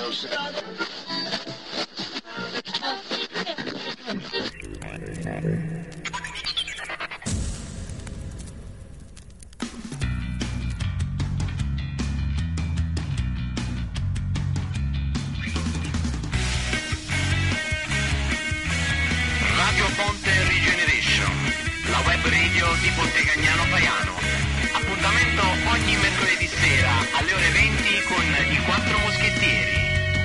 Radio Ponte Regeneration, la web radio di Pontecagnano Paiano. Appuntamento ogni mercoledì sera alle ore 20 con i Quattro Moschettieri.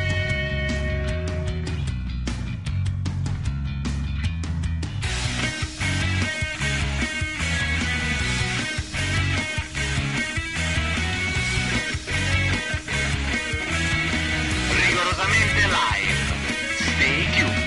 Rigorosamente live. Stay tuned.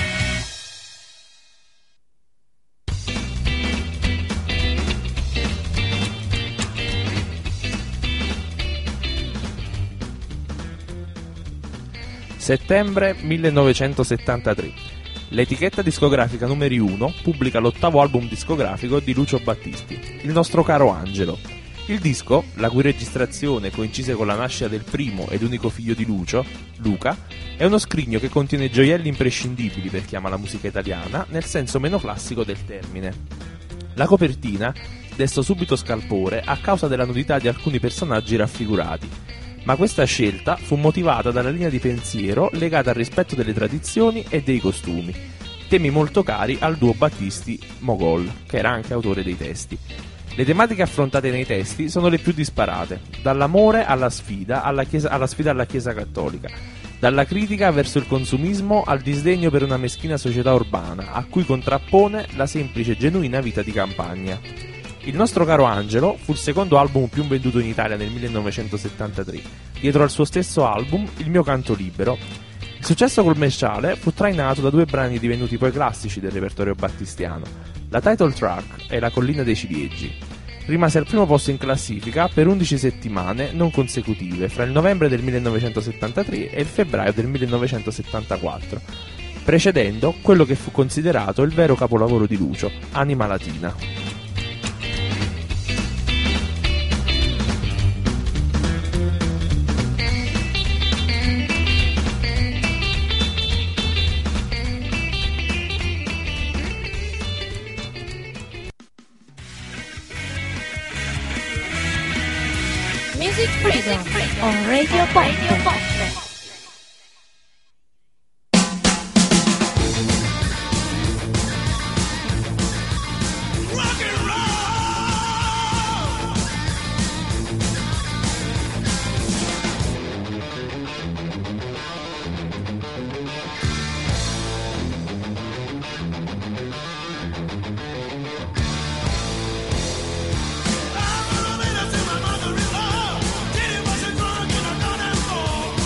Settembre 1973. L'etichetta discografica numeri 1 pubblica l'8º album discografico di Lucio Battisti, Il nostro caro Angelo. Il disco, la cui registrazione coincise con la nascita del primo ed unico figlio di Lucio, Luca, è uno scrigno che contiene gioielli imprescindibili per chi ama la musica italiana, nel senso meno classico del termine. La copertina desta subito scalpore a causa della nudità di alcuni personaggi raffigurati, ma questa scelta fu motivata dalla linea di pensiero legata al rispetto delle tradizioni e dei costumi, temi molto cari al duo Battisti-Mogol, che era anche autore dei testi. Le tematiche affrontate nei testi sono le più disparate, dall'amore alla sfida alla sfida alla Chiesa cattolica, dalla critica verso il consumismo al disdegno per una meschina società urbana, a cui contrappone la semplice e genuina vita di campagna. Il nostro caro Angelo fu il secondo album più venduto in Italia nel 1973, dietro al suo stesso album Il mio canto libero. Il successo commerciale fu trainato da due brani divenuti poi classici del repertorio battistiano, la title track e La collina dei ciliegi. Rimase al primo posto in classifica per 11 settimane non consecutive, fra il novembre del 1973 e il febbraio del 1974, precedendo quello che fu considerato il vero capolavoro di Lucio, Anima Latina. Music Freedom on Radio Ponte. Didn't was a drunk and I done it for.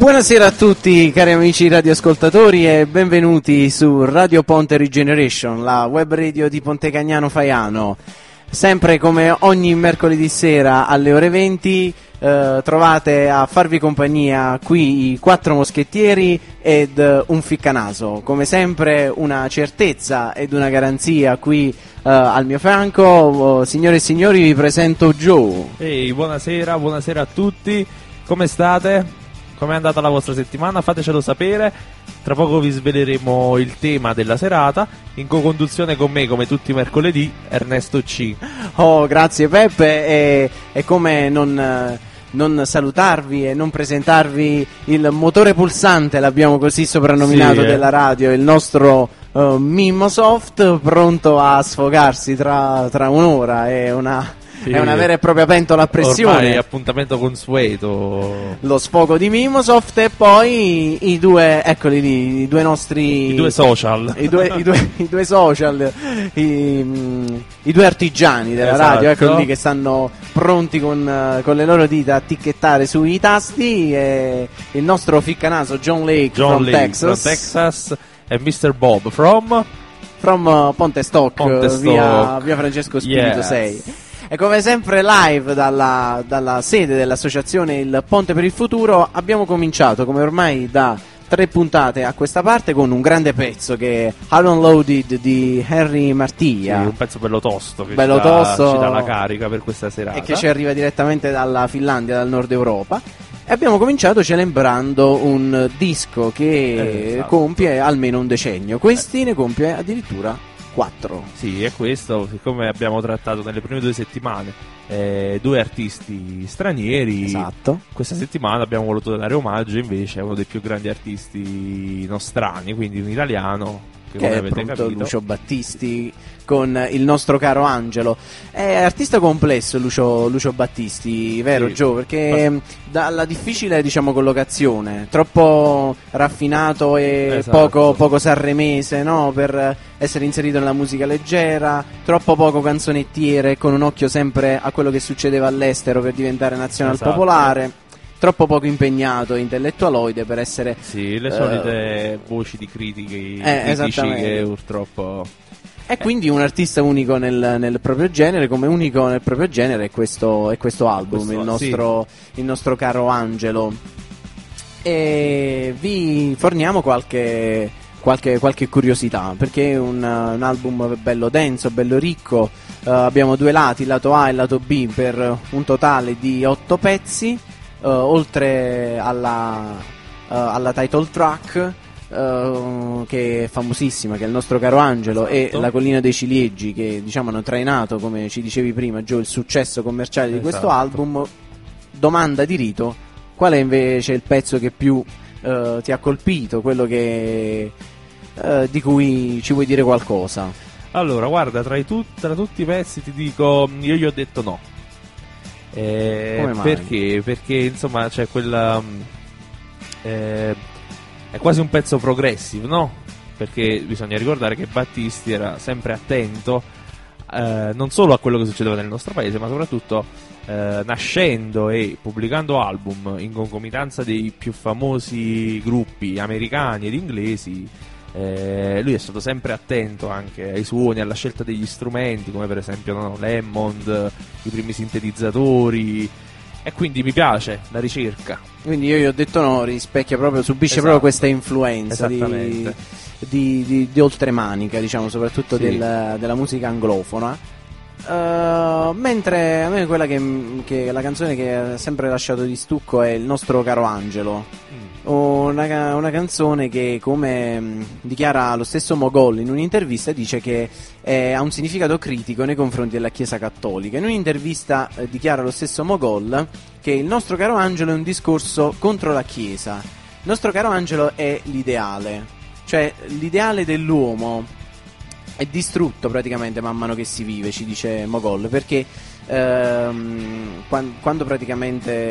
Buonasera a tutti cari amici radioascoltatori e benvenuti su Radio Ponte Regeneration, la web radio di Ponte Cagnano Faiano. Sempre come ogni mercoledì sera alle ore 20 trovate a farvi compagnia qui i quattro moschettieri ed un ficcanaso. Come sempre una certezza ed una garanzia qui al mio fianco. Signore e signori, vi presento Joe. Ehi, buonasera a tutti, come state? Com'è andata la vostra settimana? Fatecelo sapere. Tra poco vi sveleremo il tema della serata. In co-conduzione con me, come tutti i mercoledì, Ernesto C. Oh, grazie Peppe. E come non salutarvi e non presentarvi il motore pulsante, l'abbiamo così soprannominato, della radio, il nostro Mimosoft, pronto a sfogarsi tra un'ora. È una vera e propria pentola a pressione. Ormai appuntamento consueto. Lo sfogo di Mimosoft e poi i due, eccoli lì, i due nostri... I due social. I due social, i due artigiani della radio, eccoli lì che stanno pronti con le loro dita a ticchettare sui tasti. E il nostro ficcanaso John Lake from Texas e Mr. Bob from Ponte Stock, via Francesco Spirito 6. E come sempre live dalla sede dell'associazione Il Ponte per il Futuro abbiamo cominciato, come ormai da 3 puntate a questa parte, con un grande pezzo che è How Unloaded di Henry Martiglia. Sì, un pezzo bello tosto che ci dà la carica per questa serata e che ci arriva direttamente dalla Finlandia, dal nord Europa. E abbiamo cominciato celebrando un disco che compie almeno un decennio. Questi ne compie addirittura 4. Sì, è questo, siccome abbiamo trattato nelle prime 2 settimane 2 artisti stranieri. Esatto. Questa settimana abbiamo voluto dare omaggio invece a uno dei più grandi artisti nostrani, quindi un italiano che è avete capito, Lucio Battisti, con il nostro caro Angelo. È artista complesso Lucio Battisti, vero, sì, Joe? Perché dalla difficile, diciamo, collocazione, troppo raffinato e poco sanremese, no? Per essere inserito nella musica leggera, troppo poco canzonettiere, con un occhio sempre a quello che succedeva all'estero per diventare nazional popolare. Troppo poco impegnato, intellettualoide per essere... Sì, le solite voci di critici che purtroppo... E quindi un artista unico nel proprio genere, come unico nel proprio genere è questo album, il nostro caro Angelo. E vi forniamo qualche curiosità, perché è un album bello denso, bello ricco. Abbiamo 2 lati, il lato A e il lato B, per un totale di 8 pezzi. Oltre alla title track, che è famosissima, che è il nostro caro Angelo, e La collina dei ciliegi, che diciamo hanno trainato, come ci dicevi prima Joe, il successo commerciale di questo album. Domanda di rito: qual è invece il pezzo che più ti ha colpito, quello che di cui ci vuoi dire qualcosa? Allora, guarda, tra tutti i pezzi ti dico, io gli ho detto no. Come mai? Perché insomma c'è quella è quasi un pezzo progressive, no? Perché bisogna ricordare che Battisti era sempre attento non solo a quello che succedeva nel nostro paese, ma soprattutto nascendo e pubblicando album in concomitanza dei più famosi gruppi americani ed inglesi. Lui è stato sempre attento anche ai suoni, alla scelta degli strumenti, come per esempio l'Hammond, i primi sintetizzatori, e quindi mi piace la ricerca. Quindi io gli ho detto no, rispecchia proprio, subisce proprio questa influenza di oltremanica, diciamo, soprattutto della musica anglofona. Mentre a me quella che la canzone che ha sempre lasciato di stucco è Il nostro caro Angelo. Una canzone che, come dichiara lo stesso Mogol in un'intervista, dice che ha un significato critico nei confronti della Chiesa Cattolica. In un'intervista dichiara lo stesso Mogol che Il nostro caro Angelo è un discorso contro la Chiesa. Il nostro caro Angelo è l'ideale, cioè l'ideale dell'uomo è distrutto praticamente man mano che si vive, ci dice Mogol, perché quando praticamente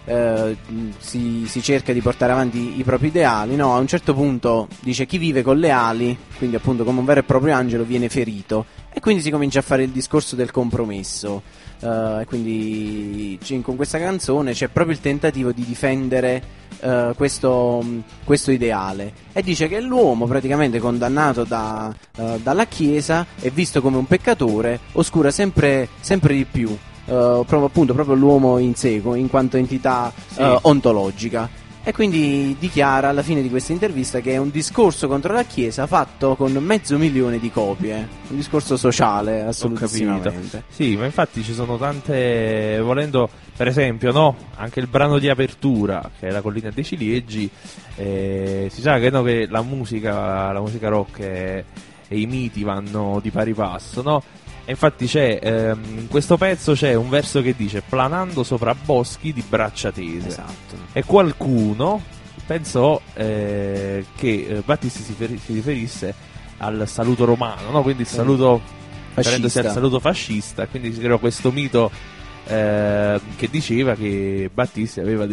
si cerca di portare avanti i propri ideali, no? A un certo punto dice: chi vive con le ali, quindi appunto come un vero e proprio angelo, viene ferito, e quindi si comincia a fare il discorso del compromesso. E quindi con questa canzone c'è proprio il tentativo di difendere questo ideale, e dice che l'uomo, praticamente condannato dalla Chiesa e visto come un peccatore, oscura sempre di più proprio l'uomo in sé, in quanto entità ontologica. E quindi dichiara alla fine di questa intervista che è un discorso contro la Chiesa fatto con 500.000 di copie, un discorso sociale assolutamente. Sì, ma infatti ci sono tante, volendo, per esempio, no, anche il brano di apertura, che è La collina dei ciliegi, si sa che, no, che la musica rock e i miti vanno di pari passo, no? E infatti c'è in questo pezzo c'è un verso che dice: planando sopra boschi di braccia tese. Esatto. E qualcuno pensò che Battisti si riferisse al saluto romano, no? Quindi il saluto, riferendosi al saluto fascista, quindi si creò questo mito che diceva che Battisti aveva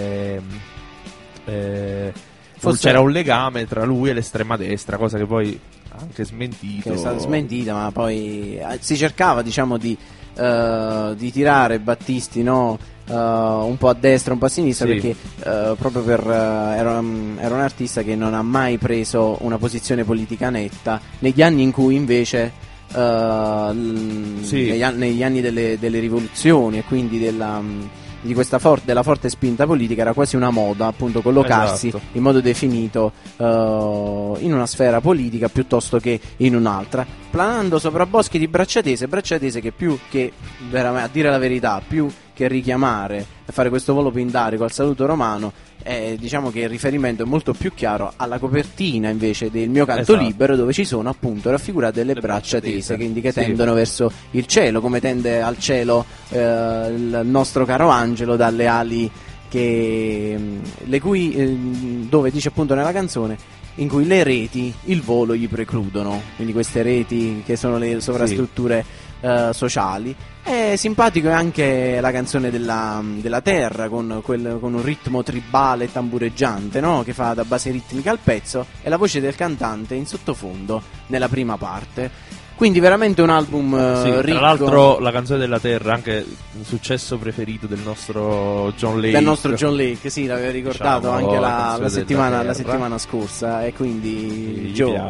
c'era un legame tra lui e l'estrema destra, cosa che poi anche smentito. Che è stata smentita, ma poi si cercava, diciamo, di tirare Battisti, no, un po' a destra, un po' a sinistra, sì, perché proprio era un artista che non ha mai preso una posizione politica netta negli anni in cui invece negli anni delle rivoluzioni, e quindi della forte spinta politica, era quasi una moda appunto collocarsi, esatto, in modo definito in una sfera politica piuttosto che in un'altra, planando sopra boschi di braccia tese che più che a dire la verità, più che richiamare e fare questo volo pindarico al saluto romano, diciamo che il riferimento è molto più chiaro alla copertina invece del Mio canto, esatto, libero, dove ci sono appunto raffigurate le braccia tese, quindi che tendono verso il cielo, come tende al cielo il nostro caro angelo dalle ali dove dice appunto nella canzone, in cui le reti il volo gli precludono, quindi queste reti che sono le sovrastrutture sociali. È simpatico anche la canzone della terra, con un ritmo tribale e tambureggiante, no? Che fa da base ritmica al pezzo, e la voce del cantante in sottofondo nella prima parte. Quindi veramente un album ricco. Tra l'altro la canzone della terra, anche un successo preferito del nostro John Lake. Del nostro John Lake, sì, l'aveva ricordato, diciamo, anche la settimana scorsa, e quindi Joe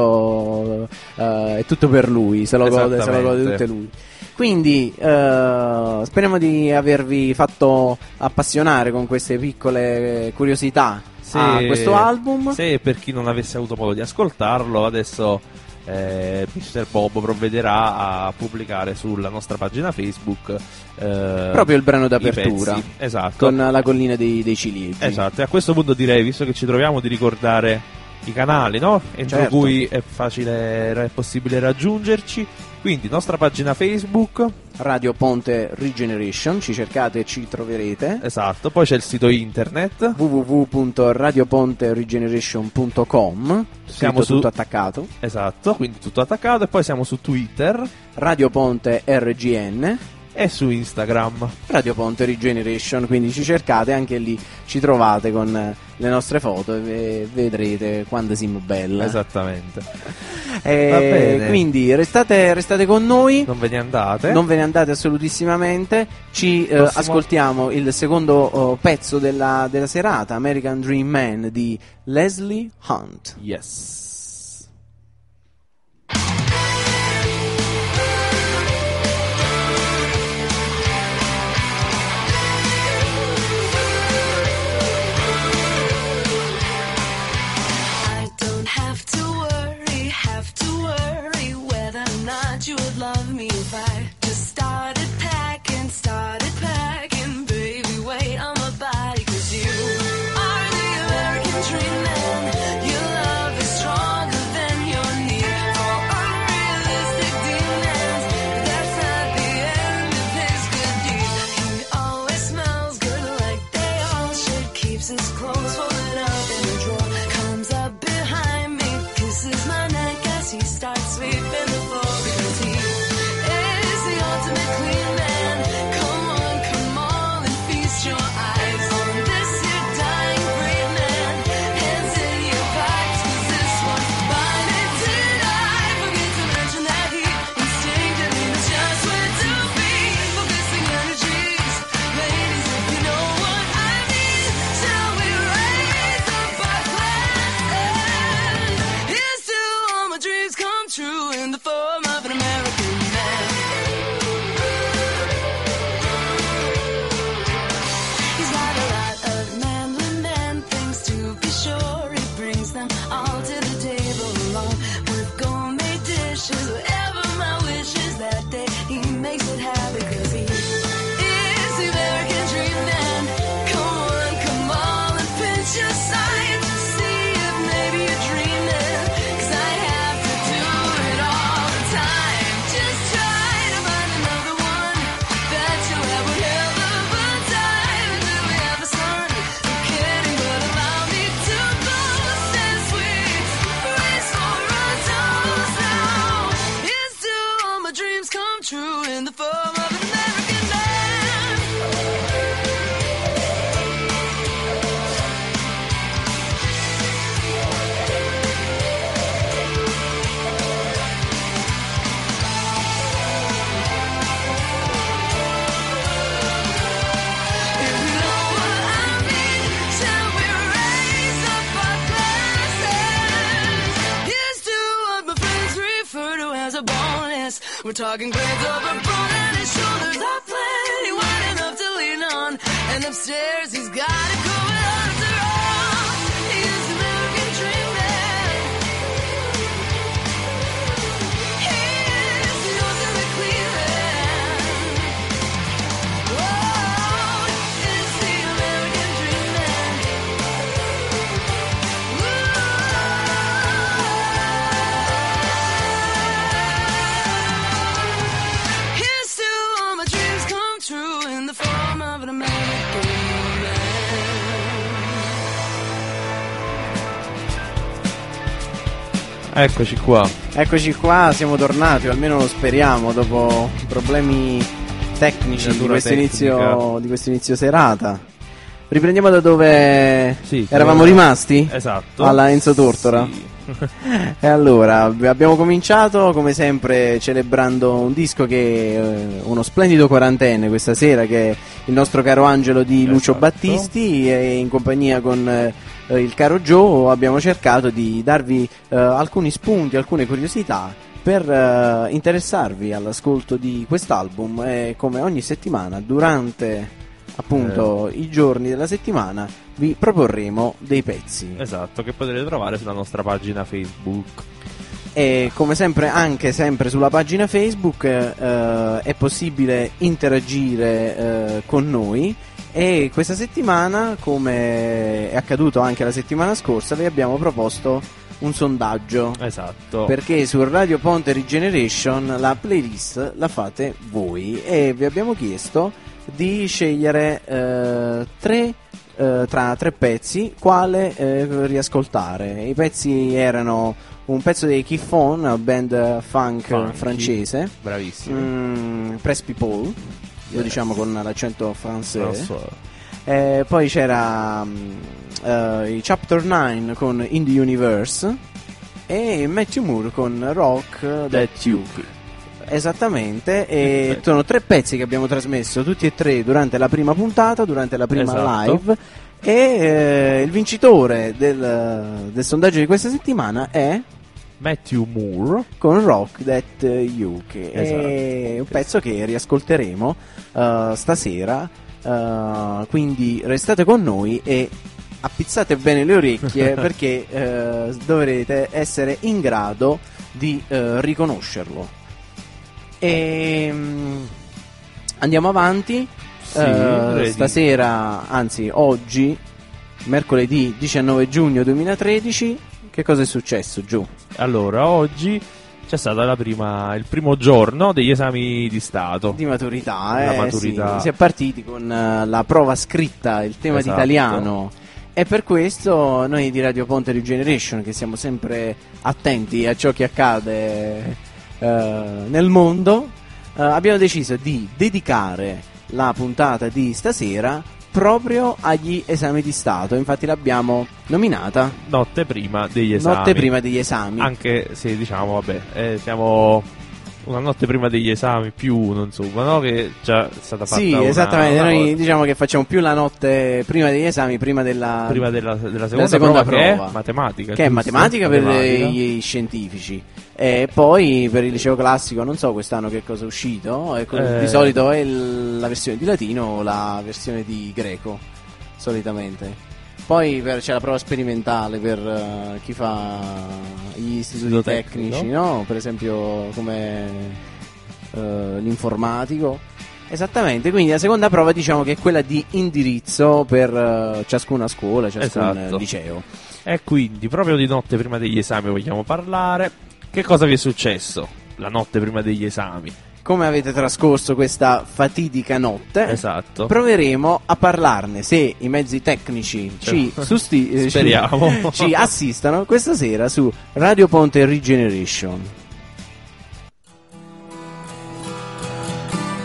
è tutto per lui, se lo gode tutte lui. Quindi speriamo di avervi fatto appassionare con queste piccole curiosità a questo album. Se per chi non avesse avuto modo di ascoltarlo, adesso Mr. Bob provvederà a pubblicare sulla nostra pagina Facebook proprio il brano d'apertura, esatto, con La collina dei ciliegi. Esatto, e a questo punto direi, visto che ci troviamo, di ricordare i canali, no? Entro certo, cui è possibile raggiungerci. Quindi nostra pagina Facebook Radio Ponte Regeneration, ci cercate e ci troverete. Esatto, poi c'è il sito internet www.radioponteregeneration.com, siamo tutto attaccato. Esatto, quindi tutto attaccato. E poi siamo su Twitter Radio Ponte RGN e su Instagram Radio Ponte Regeneration, quindi ci cercate, anche lì ci trovate con le nostre foto e vedrete quanto siamo belle. Esattamente. Va bene. Quindi restate con noi, non ve ne andate assolutissimamente. Ci ascoltiamo il secondo pezzo della serata, American Dream Man di Leslie Hunt. Yes. You would love me if I just started packing, baby, wait on my body, 'cause you are the American dream man, your love is strong. form of an American man. If you know what I mean, shall we raise up our glasses? Here's to what my friends refer to as a bonus. We're talking grades over brawn and his shoulders are plenty wide enough to lean on. And upstairs he's got it going on after all. He's the American dream man. He's yours in the Cleveland. Oh, it's the American dream man. Here's to all my dreams come true in the form of an American man. Eccoci qua. Eccoci qua, siamo tornati, o almeno lo speriamo, dopo problemi tecnici di Natura questo tecnica. inizio serata. Riprendiamo da dove Sì, eravamo allora- rimasti? Esatto. Alla Enzo Tortora. Sì. E allora, abbiamo cominciato come sempre celebrando un disco che è uno splendido quarantenne questa sera, che è il nostro caro Angelo di Lucio Esatto. Battisti, e in compagnia con il caro Joe abbiamo cercato di darvi alcuni spunti, alcune curiosità per interessarvi all'ascolto di quest'album, e come ogni settimana durante appunto i giorni della settimana vi proporremo dei pezzi. Esatto, che potrete trovare sulla nostra pagina Facebook. E come sempre, anche sempre sulla pagina Facebook è possibile interagire con noi, e questa settimana, come è accaduto anche la settimana scorsa, vi abbiamo proposto un sondaggio, Esatto. perché su Radio Ponte Regeneration la playlist la fate voi, e vi abbiamo chiesto di scegliere tra tre pezzi quale riascoltare. I pezzi erano un pezzo dei Chiffon, una band funk Funky. francese, Bravissimi. Press People, lo Yes. diciamo con l'accento francese. Non so. Poi c'era i Chapter 9 con In the Universe, e Matthew Moore con Rock That You. Esattamente, e Perfetto. sono tre pezzi che abbiamo trasmesso tutti e tre durante la prima puntata, durante la prima Esatto. live, e il vincitore del sondaggio di questa settimana è Matthew Moore. con Rock That You, che è Esatto. un pezzo che riascolteremo stasera, quindi restate con noi e appizzate bene le orecchie perché dovrete essere in grado di riconoscerlo. E andiamo avanti. Sì, direi di- Stasera, anzi oggi, mercoledì 19 giugno 2013, che cosa è successo giù? Allora, oggi c'è stata il primo giorno degli esami di Stato. Di maturità, La maturità. Sì. Si è partiti con la prova scritta, il tema Esatto. di italiano, e per questo noi di Radio Ponte Regeneration, che siamo sempre attenti a ciò che accade nel mondo, abbiamo deciso di dedicare la puntata di stasera proprio agli esami di Stato. Infatti l'abbiamo nominata Notte prima degli esami. Notte prima degli esami. Anche se diciamo, vabbè, siamo una notte prima degli esami più uno, insomma, no? Che già è stata fatta Sì, una esattamente. Noi cosa. diciamo che facciamo più la notte prima degli esami, prima della Della seconda seconda prova. che è matematica. che è giusto? matematica per Matematica. gli scientifici, e poi per il liceo classico non so quest'anno che cosa è uscito, di solito è la versione di latino o la versione di greco, solitamente. Poi c'è la prova sperimentale per chi fa gli istituti Istituto tecnici, tecnico. no? Per esempio come l'informatico. Esattamente, quindi la seconda prova diciamo che è quella di indirizzo per ciascuna scuola, ciascun Esatto. liceo. E quindi, proprio di notte prima degli esami vogliamo parlare. Che cosa vi è successo la notte prima degli esami? Come avete trascorso questa fatidica notte? Esatto. Proveremo a parlarne, se i mezzi tecnici ci Speriamo. ci assistano questa sera su Radio Ponte Regeneration.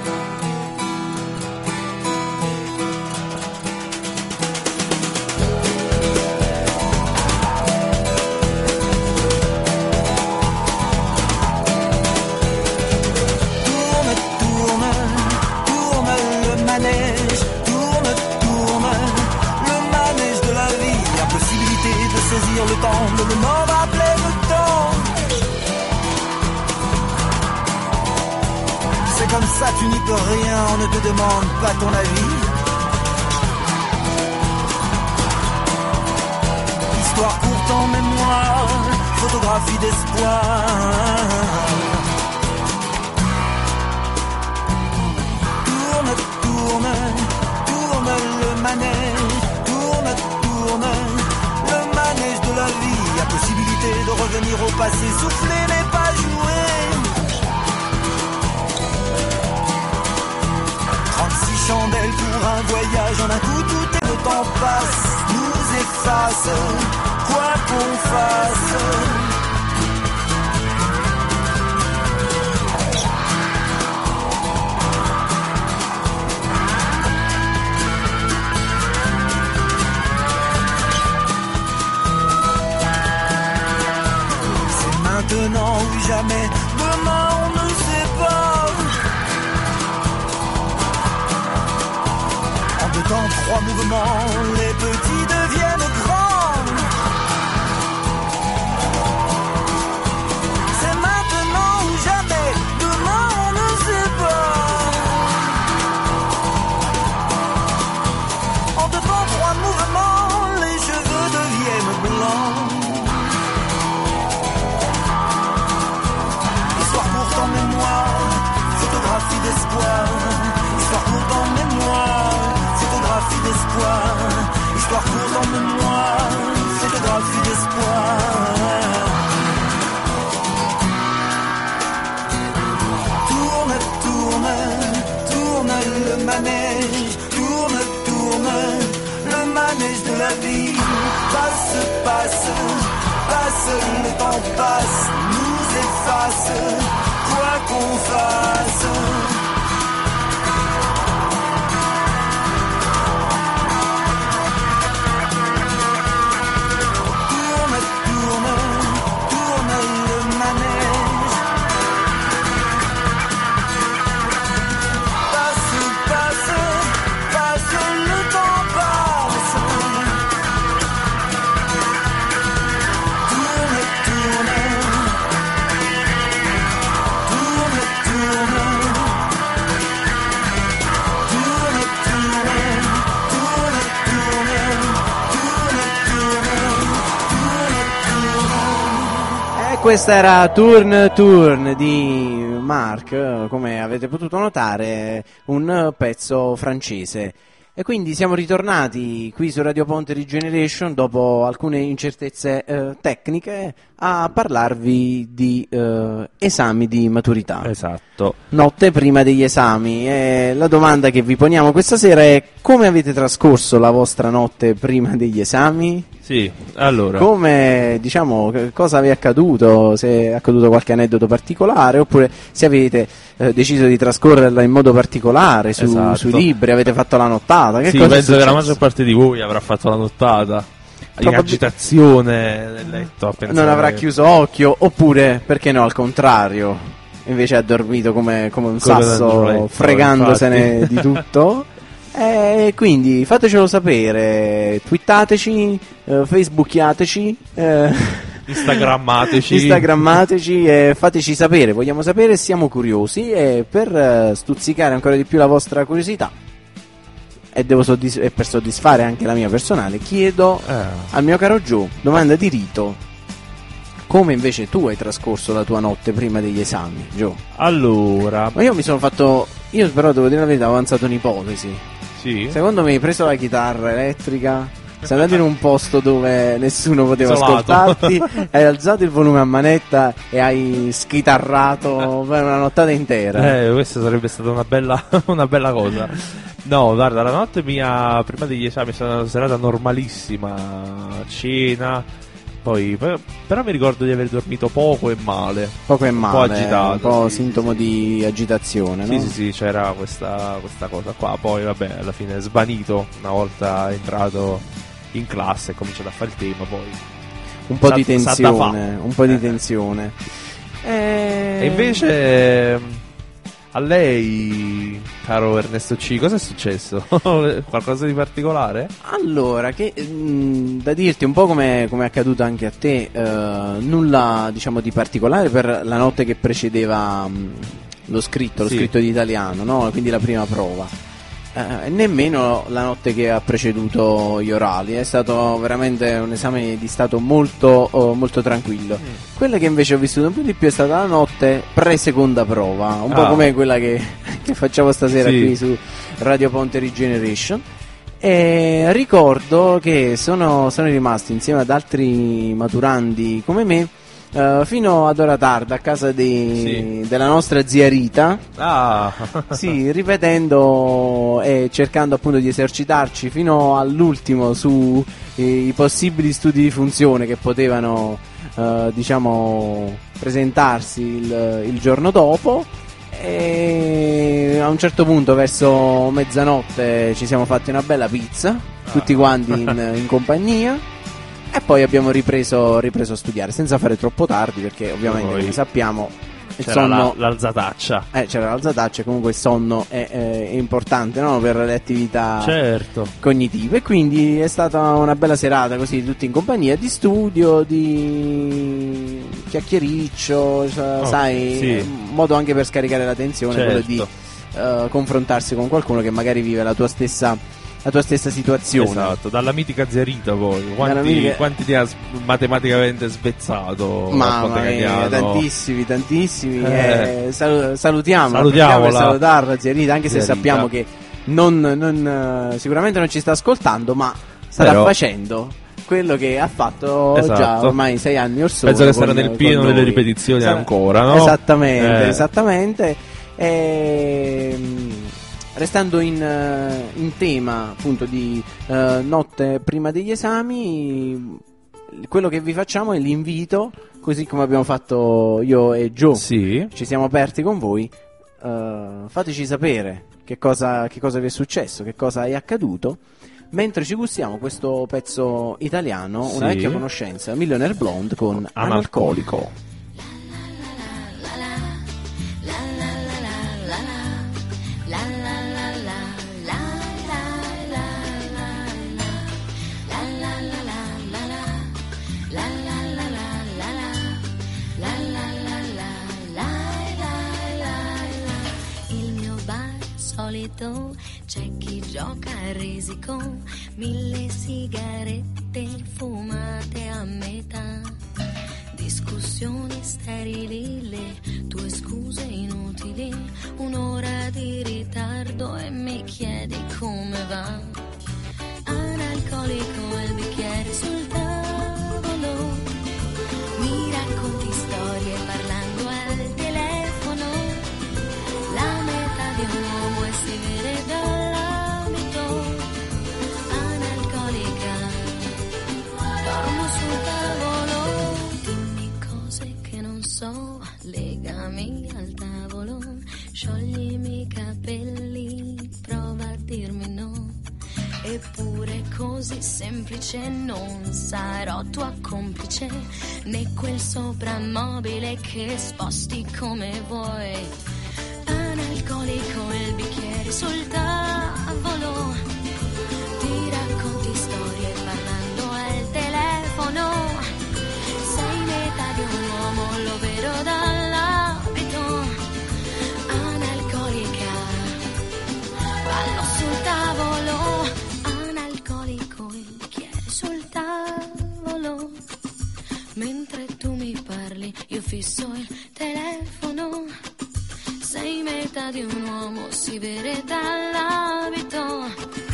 saisir le temps de me rappeler le temps. C'est comme ça, tu n'y peux rien, on ne te demande pas ton avis. Histoire courte en mémoire, photographie d'espoir. Tourne, tourne, tourne le manège, tourne, tourne, le manège de la vie. La possibilité de revenir au passé, souffler n'est pas jouer. 36 chandelles pour un voyage, en un coup tout et le temps passe, nous efface, quoi qu'on fasse. Maintenant ou jamais, demain on ne sait pas. En 2 temps, 3 mouvements, les petits deviennent grands. C'est maintenant ou jamais, demain on ne sait pas. En 2 temps, 3 mouvements, les cheveux deviennent blancs. En mémoire, photographie d'espoir. Histoire courte en mémoire, photographie d'espoir. Histoire courte en mémoire, photographie d'espoir. Tourne, tourne, tourne le manège, tourne, tourne, le manège de la vie. Passe, passe, passe, le temps passe, nous efface. Quoi qu'on fasse. Tourne, tourne, tourne le manège. Passe, passe, passe, le temps passe. Tourne, tourne. Questa era Turn Turn di Mark, come avete potuto notare, un pezzo francese. E quindi siamo ritornati qui su Radio Ponte Regeneration dopo alcune incertezze tecniche a parlarvi di esami di maturità. Esatto. Notte prima degli esami. E la domanda che vi poniamo questa sera è: come avete trascorso la vostra notte prima degli esami? Sì, allora. Come, diciamo, cosa vi è accaduto? Se è accaduto qualche aneddoto particolare, oppure se avete deciso di trascorrerla in modo particolare Esatto. sui libri, avete fatto la nottata? Che Sì, cosa è penso che la successo? maggior parte di voi avrà fatto la nottata in agitazione nel letto a pensare... Non avrà chiuso occhio, oppure, perché no, al contrario, invece ha dormito come un sasso, letto, fregandosene di tutto. E quindi fatecelo sapere, twittateci, facebookiateci, instagrammateci e fateci sapere, vogliamo sapere, siamo curiosi, e per stuzzicare ancora di più la vostra curiosità e per soddisfare anche la mia personale, chiedo al mio caro Joe, domanda di rito: come invece tu hai trascorso la tua notte prima degli esami, Joe? Allora, Ma io però devo dire la verità, ho avanzato un'ipotesi. sì, Secondo me hai preso la chitarra elettrica, sei andato in un posto dove nessuno poteva Isolato. ascoltarti, hai alzato il volume a manetta e hai schitarrato per una nottata intera. questa sarebbe stata una bella cosa. No, guarda, la notte mia prima degli esami è stata una serata normalissima, cena, poi però mi ricordo di aver dormito poco e male. Poco e un male, po' agitato, un po' sì, sintomo sì. di agitazione, no? Sì, c'era questa cosa qua. Poi vabbè, alla fine è svanito una volta entrato in classe e cominciato a fare il tema, poi Un po' di sa da tensione, fa. un po' di tensione. E invece A lei, caro Ernesto C, cosa è successo? Qualcosa di particolare? Allora, da dirti un po' come è accaduto anche a te, nulla diciamo di particolare per la notte che precedeva lo scritto di italiano, no? Quindi la prima prova. Nemmeno la notte che ha preceduto gli orali, è stato veramente un esame di stato molto tranquillo. Quella che invece ho vissuto più di più è stata la notte pre-seconda prova, un po' come quella che facciamo stasera qui su Radio Ponte Regeneration. E ricordo che sono rimasto insieme ad altri maturandi come me fino ad ora tarda a casa della nostra zia Rita, sì, ripetendo e cercando appunto di esercitarci fino all'ultimo su i possibili studi di funzione che potevano diciamo presentarsi il giorno dopo. E a un certo punto verso mezzanotte ci siamo fatti una bella pizza tutti quanti in compagnia. E poi abbiamo ripreso a studiare senza fare troppo tardi, perché ovviamente come sappiamo il c'era sonno l'alzataccia. C'era l'alzataccia, e comunque il sonno è importante, no? Per le attività cognitive. E quindi è stata una bella serata così tutti in compagnia, di studio, di chiacchiericcio, sai, un modo anche per scaricare la tensione, quello di confrontarsi con qualcuno che magari vive la tua stessa situazione. Esatto, dalla mitica zia Rita poi. Quanti ti ha matematicamente svezzato? Mamma mia, tantissimi. Salutiamola per salutarla, zia Rita, anche se sappiamo che sicuramente non ci sta ascoltando, ma starà facendo quello che ha fatto già ormai 6 anni or sono. Penso che sarà nel pieno delle ripetizioni ancora, no? Esattamente. Restando in tema appunto di notte prima degli esami, quello che vi facciamo è l'invito, così come abbiamo fatto io e Joe, ci siamo aperti con voi, fateci sapere che cosa vi è successo, che cosa è accaduto, mentre ci gustiamo questo pezzo italiano, una vecchia conoscenza, Millionaire Blonde con Analcolico. C'è chi gioca a risico, 1000 sigarette fumate a metà, discussioni sterili, le tue scuse inutili, un'ora di ritardo e mi chiedi come va. Analcolico e il bicchiere sul tavolo, mi racconti storie parlando al telefono, la metà di un uomo è si vede dall'abito. Analcolica, dormo sul tavolo, dimmi cose che non so, legami al tavolo, scioglimi i capelli, prova a dirmi no. Eppure così semplice, non sarò tua complice, né quel soprammobile che sposti come vuoi. Analcolico e il bicchiere sul tavolo, ti racconti storie parlando al telefono, sei metà di un uomo, lo vedo dall'abito. Analcolica, ballo sul tavolo, analcolico e il bicchiere sul tavolo, mentre tu mi parli io fisso il telefono. Sei metà di un uomo, si vede dall'abito.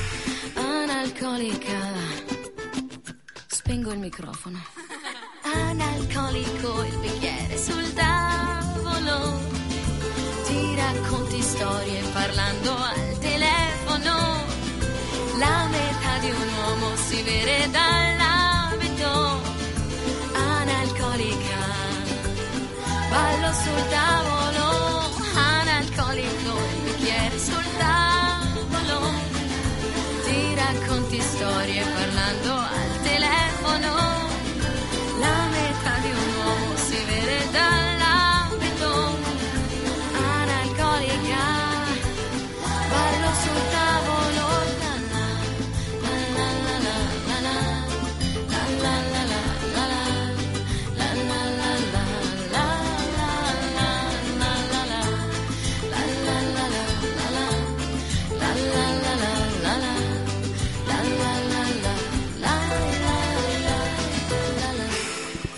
Analcolica, spengo il microfono. Analcolico, il bicchiere sul tavolo, ti racconti storie parlando al telefono, la metà di un uomo si vede dall'abito. Analcolica, ballo sul tavolo, analcolico, il bicchiere sul tavolo, ti racconti storie parlando al telefono, la metà di un uomo si vede dall'abito. Analcolica,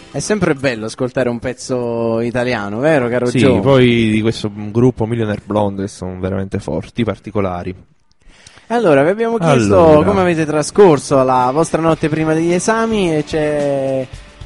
È sempre bello ascoltare un pezzo italiano, vero caro Sì, Gio? poi di questo gruppo Millionaire Blonde sono veramente forti, particolari. Allora, vi abbiamo chiesto Allora. come avete trascorso la vostra notte prima degli esami e c'è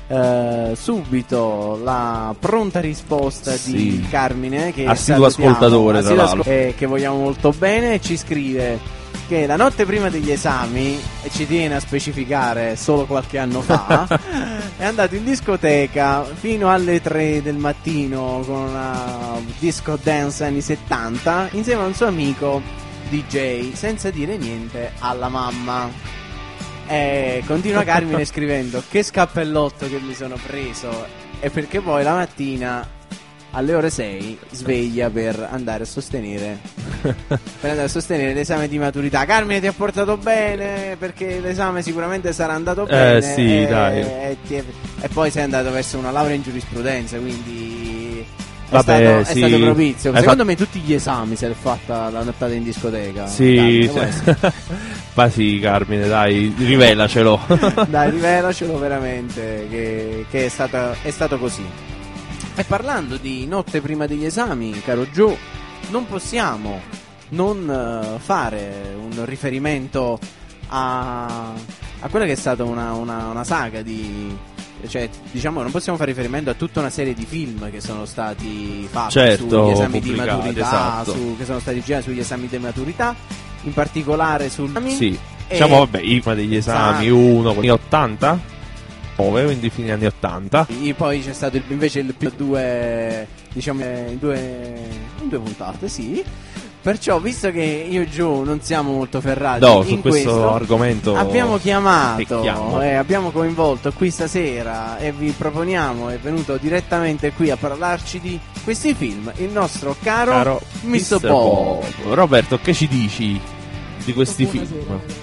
subito la pronta risposta Sì. di Carmine, che Assiduo salutiamo, ascoltatore, tra assiduo l'altro. che vogliamo molto bene, e ci scrive che la notte prima degli esami, e ci tiene a specificare solo qualche anno fa, è andato in discoteca fino alle 3 del mattino con una disco dance anni 70 insieme a un suo amico DJ, senza dire niente alla mamma. E continua Carmine scrivendo: che scappellotto che mi sono preso, e perché poi la mattina alle ore 6 sveglia per andare a sostenere l'esame di maturità. Carmine, ti ha portato bene, perché l'esame sicuramente sarà andato bene. Sì, dai. E poi sei andato verso una laurea in giurisprudenza, quindi Vabbè, è sì. stato propizio. Hai Secondo me tutti gli esami si è fatta la nottata in discoteca. Sì, Carmine, può essere. ma sì, Carmine, dai, rivelacelo. Dai, rivelacelo veramente che è stato così. E parlando di notte prima degli esami, caro Gio, non possiamo non fare un riferimento a quella che è stata una saga di... Cioè, diciamo, non possiamo fare riferimento a tutta una serie di film che sono stati fatti Certo, sugli esami di pubblicati, maturità, esatto. che sono stati girati sugli esami di maturità, in particolare sul... Sì, diciamo, vabbè, prima degli esami, uno, anni 80, quindi fine anni 80. E poi c'è stato invece il due, diciamo, in due puntate, sì. Perciò, visto che io e Gio non siamo molto ferrati No, su in questo argomento abbiamo chiamato pecchiamo. e abbiamo coinvolto qui stasera, e vi proponiamo, è venuto direttamente qui a parlarci di questi film, il nostro caro Mr. Bob. Roberto, che ci dici di questi film? Buonasera.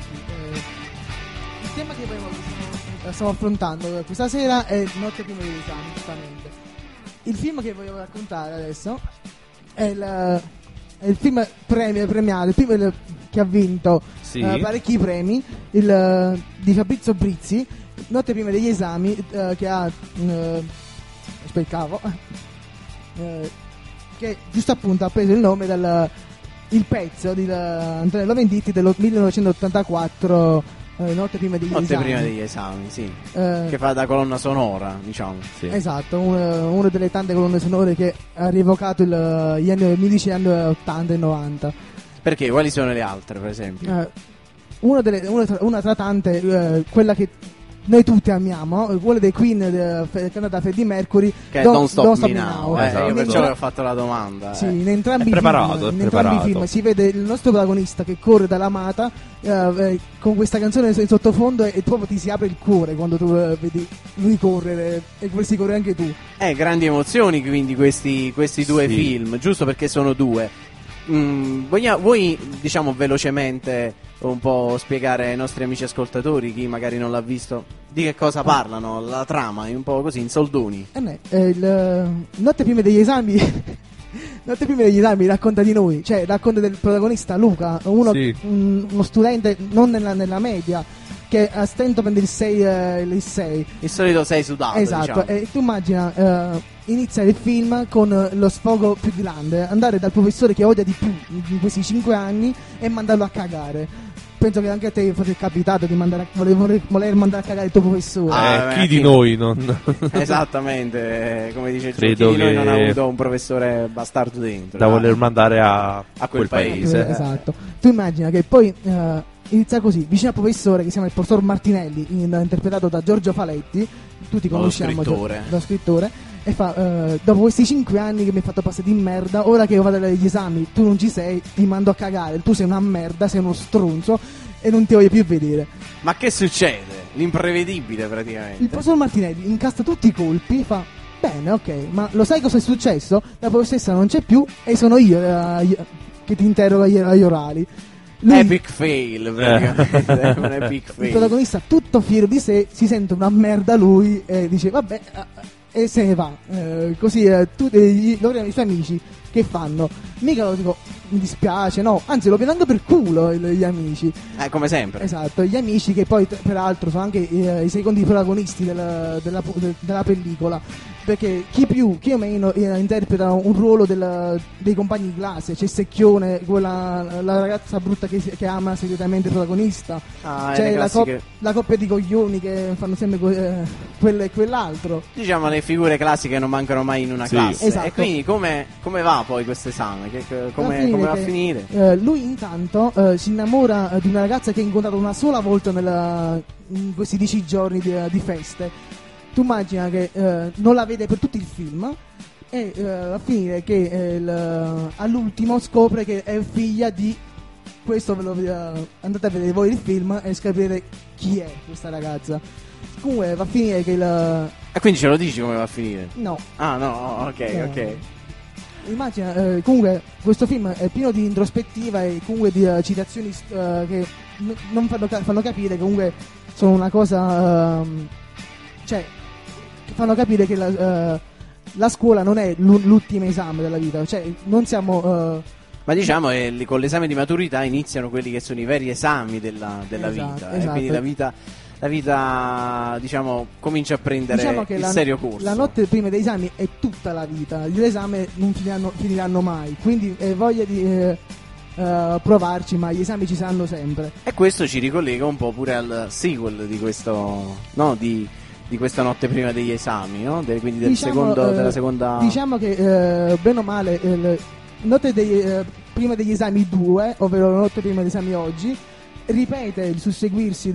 Il tema che stiamo affrontando questa sera è Notte prima degli esami, giustamente. Il film che voglio raccontare adesso è il film premiato, il film che ha vinto Sì. parecchi premi, di Fabrizio Brizzi, Notte prima degli esami, che ha che giusto appunto ha preso il nome dal il pezzo di Antonello Venditti del 1984, Notte prima degli esami. Sì. Eh, Che fa da colonna sonora, diciamo. Sì. Esatto, una delle tante colonne sonore che ha rievocato gli anni 80 e 90. Perché? Quali sono le altre, per esempio? Una tra tante, quella che noi tutti amiamo, quella dei Queen, cantata da Freddie Mercury, Che è Don't Stop Me Now. Now. Esatto. Io perciò ho fatto la domanda. Sì, in entrambi, È preparato, i film, è preparato. film si vede il nostro protagonista che corre dall'amata con questa canzone in sottofondo, e proprio ti si apre il cuore quando tu vedi lui correre, e vorresti correre anche tu. Grandi emozioni quindi questi due Sì. film, giusto perché sono due. Vuoi, diciamo, velocemente un po' spiegare ai nostri amici ascoltatori, chi magari non l'ha visto, di che cosa parlano, la trama, un po' così, in soldoni? Notte prima degli esami Notte prima degli esami racconta di noi, cioè racconta del protagonista Luca, Sì. uno studente non nella media, che a stento prende il 6. Il solito 6 sudato, Esatto, diciamo. e tu immagina iniziare il film con lo sfogo più grande, andare dal professore che odia di più in questi 5 anni e mandarlo a cagare. Penso che anche a te fosse capitato di voler mandare a cagare il tuo professore. Chi di noi non... Esattamente, come dice Gio, Credo chi di noi non ha che- avuto un professore bastardo dentro. da voler mandare a quel quel paese. Esatto. Tu immagina che poi inizia così, vicino al professore che si chiama il professor Martinelli, interpretato da Giorgio Faletti, tutti conosciamo lo scrittore, e fa dopo questi 5 anni che mi hai fatto passare di merda, ora che io vado agli esami, tu non ci sei, ti mando a cagare, tu sei una merda, sei uno stronzo e non ti voglio più vedere. Ma che succede? L'imprevedibile praticamente. Il professor Martinelli incasta tutti i colpi, fa bene, ok, ma lo sai cosa è successo? La professoressa non c'è più e sono io che ti interrogo agli orali. Lui, Epic fail, praticamente. È un epic il fail. protagonista tutto fiero di sé, si sente una merda lui e dice vabbè, e se ne va. Così tutti i suoi amici che fanno? Mica lo dico, mi dispiace, no, anzi lo vedo anche per culo gli amici. Come sempre. Esatto, gli amici che poi peraltro sono anche i secondi protagonisti della pellicola, perché chi o meno interpreta un ruolo dei compagni di classe. C'è Secchione, la ragazza brutta che ama segretamente il protagonista, c'è la coppia di coglioni che fanno sempre quello e quell'altro. Diciamo le figure classiche non mancano mai in una classe. Esatto. E quindi come va poi questo esame? Come va a finire? Lui intanto si innamora di una ragazza che ha incontrato una sola volta in questi 10 giorni di feste. Tu immagina che non la vede per tutto il film e a finire che all'ultimo scopre che è figlia di questo. Andate a vedere voi il film e scoprire chi è questa ragazza. Comunque va a finire che E quindi ce lo dici come va a finire? No. Ah no, ok. Immagina, comunque questo film è pieno di introspettiva e comunque di citazioni che non fanno capire che comunque sono una cosa, cioè fanno capire che la scuola non è l'ultimo esame della vita, cioè non siamo ma diciamo con l'esame di maturità iniziano quelli che sono i veri esami della vita. Esatto. Quindi la vita diciamo comincia a prendere il serio corso. La notte prima degli esami è tutta la vita, gli esami non finiranno mai, quindi voglia di provarci, ma gli esami ci saranno sempre. E questo ci ricollega un po' pure al sequel di questo, no? Di questa notte prima degli esami, no? Quindi della seconda. Diciamo che bene o male notte prima degli esami 2, ovvero la notte prima degli esami oggi, ripete il susseguirsi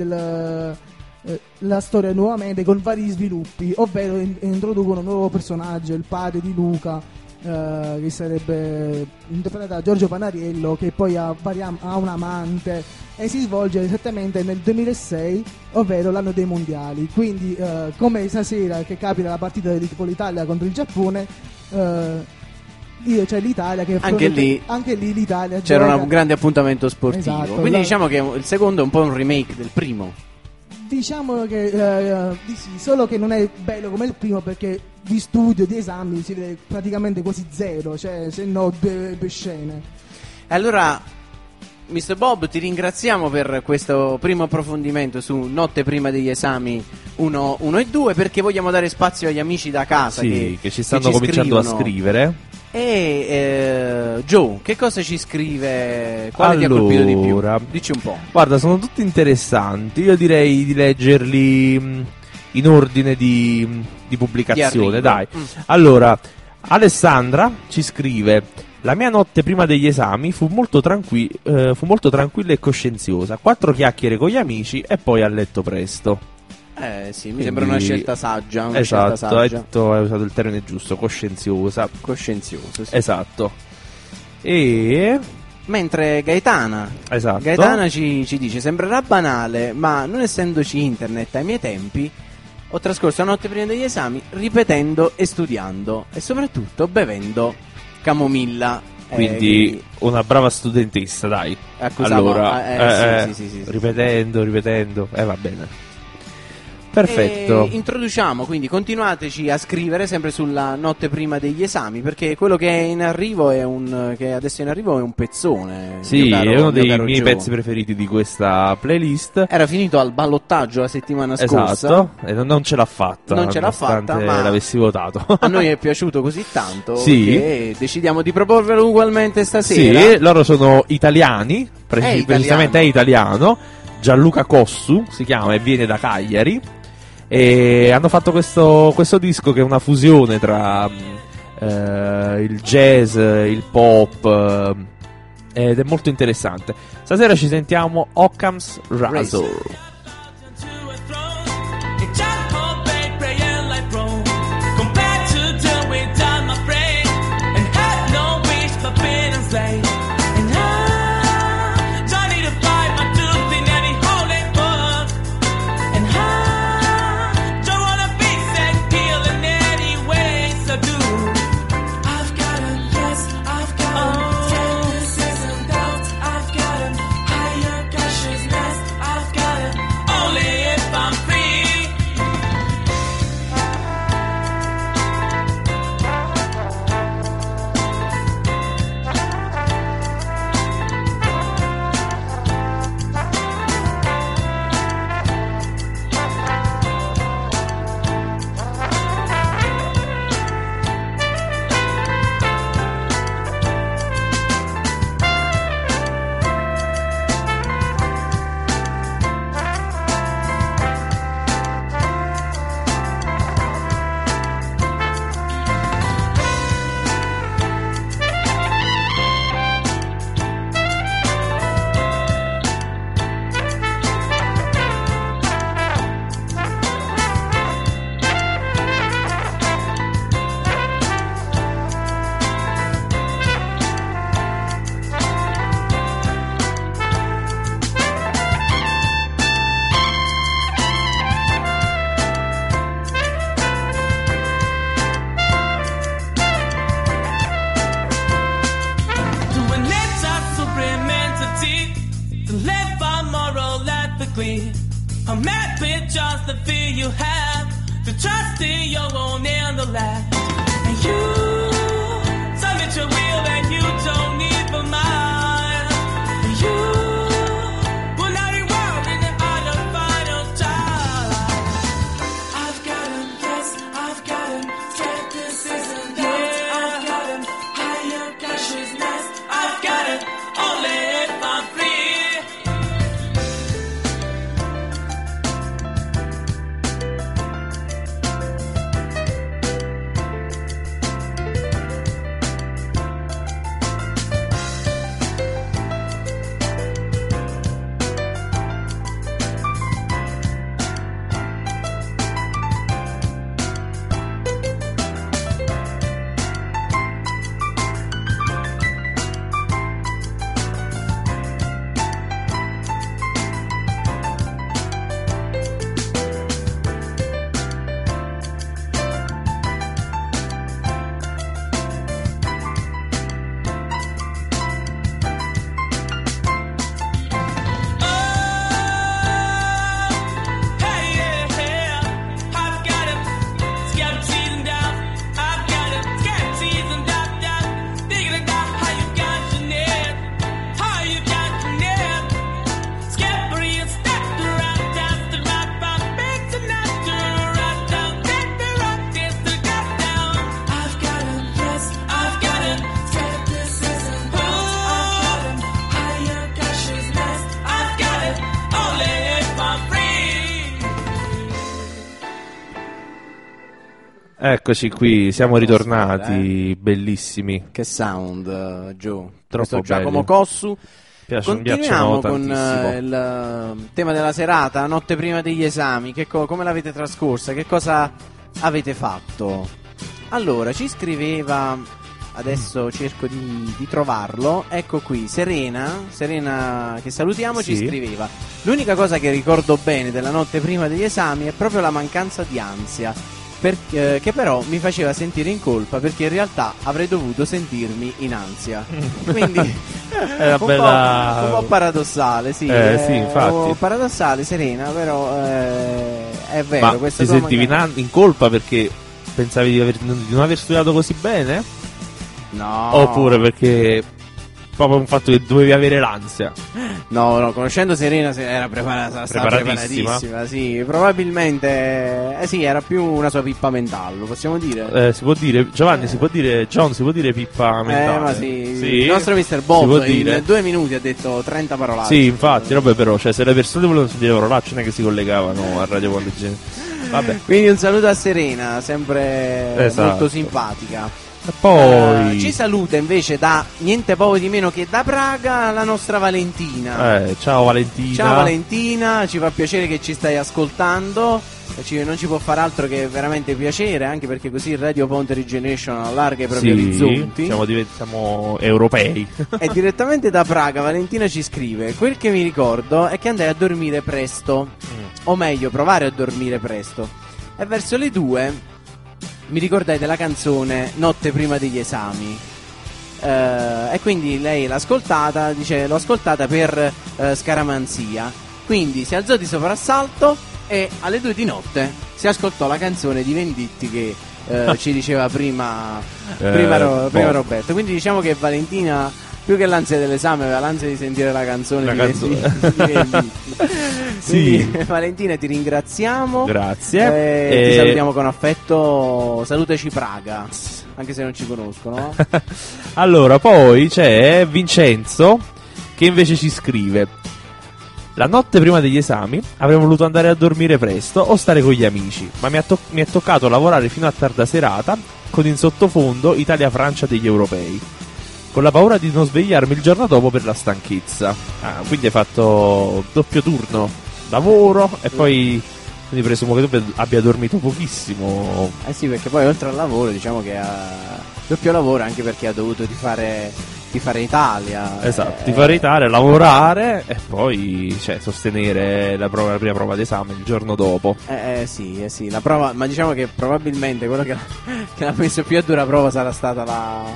la storia nuovamente con vari sviluppi, ovvero introducono un nuovo personaggio, il padre di Luca, che sarebbe interpretato da Giorgio Panariello, che poi ha un amante, e si svolge esattamente nel 2006, ovvero l'anno dei mondiali. Quindi come stasera che capita la partita con l'Italia contro il Giappone, c'è l'Italia che anche lì l'Italia c'era gioca. un grande appuntamento sportivo. Esatto, quindi diciamo che il secondo è un po' un remake del primo. Diciamo che di sì, solo che non è bello come il primo, perché di studio, di esami si vede praticamente quasi zero, cioè se no due scene. Allora Mr. Bob, ti ringraziamo per questo primo approfondimento su Notte prima degli esami 1 e 2, perché vogliamo dare spazio agli amici da casa che ci stanno cominciando a scrivere. E Joe, che cosa ci scrive? Quale ti ha colpito di più? Dici un po'. Guarda, sono tutti interessanti. Io direi di leggerli in ordine di pubblicazione. Dai. Allora, Alessandra ci scrive: la mia notte prima degli esami fu molto tranquilla e coscienziosa. 4 chiacchiere con gli amici e poi a letto presto. Sì, mi sembra una scelta saggia. Esatto, hai usato il termine giusto, coscienziosa. Coscienzioso, sì. Esatto. E mentre Gaetana ci dice: sembrerà banale, ma non essendoci internet ai miei tempi, ho trascorso la notte prima degli esami ripetendo e studiando, e soprattutto bevendo camomilla. Quindi una brava studentessa, dai. Allora, sì. ripetendo, va bene. Perfetto. Introduciamo, quindi continuateci a scrivere sempre sulla notte prima degli esami, perché quello che è in arrivo che adesso è in arrivo è un pezzone. Sì, è uno dei miei pezzi preferiti di questa playlist. Era finito al ballottaggio la settimana scorsa. Esatto, e non ce l'ha fatta. Non ce l'ha fatta, ma l'avessi votato. A noi è piaciuto così tanto sì, che decidiamo di proporvelo ugualmente stasera. Sì, loro sono italiani, precisamente è italiano. Gianluca Cossu si chiama e viene da Cagliari. E hanno fatto questo disco che è una fusione tra il jazz, il pop, ed è molto interessante. Stasera ci sentiamo Occam's Razor. I've got a clear. I'm met with just the fear you have, to trust in your own and the laugh. And you submit your will that you don't need for mine. And you will not be worried on your final time. I've got him, yes, I've got him. Skepticism, yeah, I've got him. Higher consciousness, I've got it. Only if I'm free. Eccoci qui, siamo ritornati, bellissimi. Che sound, Joe. Troppo Giacomo belli. Cossu. Continuiamo Continuiamo con tantissimo. il tema della serata, notte prima degli esami. Come l'avete trascorsa? Che cosa avete fatto? Allora, ci scriveva, adesso cerco di trovarlo. Ecco qui, Serena che salutiamo, Sì. ci scriveva: l'unica cosa che ricordo bene della notte prima degli esami è proprio la mancanza di ansia, che però mi faceva sentire in colpa, perché in realtà avrei dovuto sentirmi in ansia. Quindi È una bella... un po' paradossale, sì. Sì, infatti. Un po' paradossale, Serena, però è vero. Ma questa ti tua sentivi in colpa perché pensavi di non aver studiato così bene? No. Oppure perché proprio un fatto che dovevi avere l'ansia? No, conoscendo Serena era preparatissima, sì, probabilmente sì, era più una sua pippa mentale, lo possiamo dire? Si può dire, Giovanni, si può dire, John, si può dire pippa mentale? Ma sì, Sì. il nostro Mr. Si Bob può dire. in 2 minuti ha detto 30 parolacce. Sì, infatti, vabbè, però, cioè, se le persone volevano sentire parolacce non è che si collegavano a Radio Quando. Vabbè. Quindi un saluto a Serena, sempre Esatto. molto simpatica. E poi Ci saluta invece da niente poco di meno che da Praga la nostra Valentina. ciao Valentina. Ciao Valentina, ci fa piacere che ci stai ascoltando. Non ci può fare altro che veramente piacere, anche perché così Radio Ponte Regeneration allarga i propri orizzonti. Siamo europei. E direttamente da Praga Valentina ci scrive: quel che mi ricordo è che andai a dormire presto, o meglio provare a dormire presto, e verso le 2 mi ricordai della canzone Notte prima degli esami, e quindi lei l'ha ascoltata, dice l'ho ascoltata per scaramanzia, quindi si alzò di soprassalto e alle 2 di notte si ascoltò la canzone di Venditti che ci diceva prima Roberto. Quindi diciamo che Valentina, più che l'ansia dell'esame, aveva l'ansia di sentire la canzone di Venditti. Sì. Quindi, Valentina, ti ringraziamo. Grazie. Ti salutiamo con affetto. Salutaci Praga, anche se non ci conoscono. Allora, poi c'è Vincenzo che invece ci scrive: la notte prima degli esami avrei voluto andare a dormire presto o stare con gli amici, ma mi è toccato lavorare fino a tarda serata con in sottofondo Italia-Francia degli europei, con la paura di non svegliarmi il giorno dopo per la stanchezza. Quindi hai fatto doppio turno, lavoro e poi, quindi presumo che tu abbia dormito pochissimo. Sì, perché poi oltre al lavoro diciamo che ha doppio lavoro, anche perché ha dovuto tifare Italia. Esatto, tifare Italia, lavorare e poi sostenere la prima prova d'esame il giorno dopo. Sì, la prova, ma diciamo che probabilmente quello che l'ha messo più a dura prova sarà stata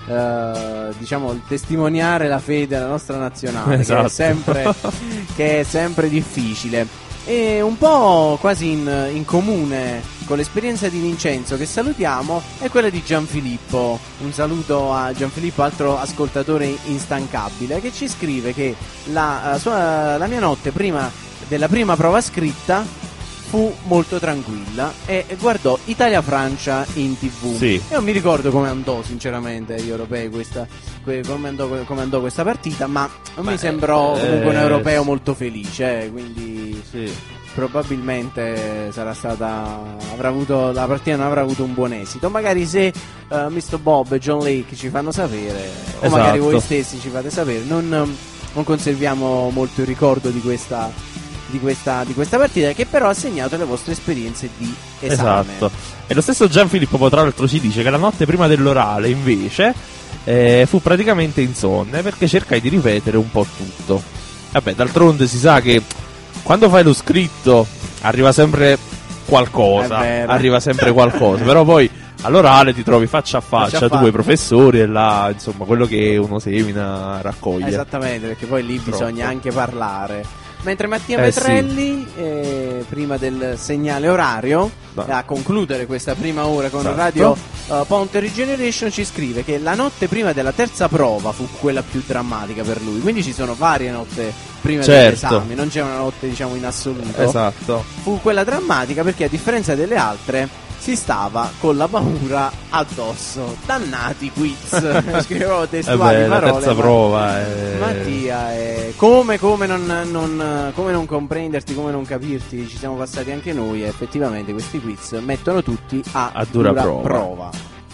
diciamo il testimoniare la fede alla nostra nazionale, Esatto. che è sempre difficile. E un po' quasi in comune con l'esperienza di Vincenzo, che salutiamo, è quella di Gianfilippo. Un saluto a Gianfilippo, altro ascoltatore instancabile, che ci scrive che la mia notte prima della prima prova scritta fu molto tranquilla e guardò Italia-Francia in TV. Sì. Io non mi ricordo come andò sinceramente agli europei come andò questa partita, ma non mi sembrò comunque un europeo molto felice, quindi Sì. probabilmente la partita non avrà avuto un buon esito. Magari se Mr. Bob e John Lake ci fanno sapere, o magari voi stessi ci fate sapere, non conserviamo molto il ricordo di questa partita, che però ha segnato le vostre esperienze di esame. Esatto. E lo stesso Gianfilippo poi tra l'altro ci dice che la notte prima dell'orale invece fu praticamente insonne, perché cercai di ripetere un po' tutto. Vabbè, d'altronde si sa che quando fai lo scritto arriva sempre qualcosa, però poi all'orale ti trovi faccia a faccia tu e i professori e là, insomma, quello che uno semina raccoglie. Esattamente, perché poi lì Troppo. bisogna anche parlare. Mentre Mattia Sì. Petrelli, prima del segnale orario, No. a concludere questa prima ora con Esatto. Radio Ponte Regeneration, ci scrive che la notte prima della terza prova fu quella più drammatica per lui. Quindi ci sono varie notte prima Certo. dell'esame, non c'è una notte diciamo in assoluto. Esatto. Fu quella drammatica perché a differenza delle altre si stava con la paura addosso. Dannati quiz. Scrivevo testuali la parole. terza ma- prova Mattia, come non comprenderti, come non capirti, ci siamo passati anche noi e effettivamente questi quiz mettono tutti a dura prova.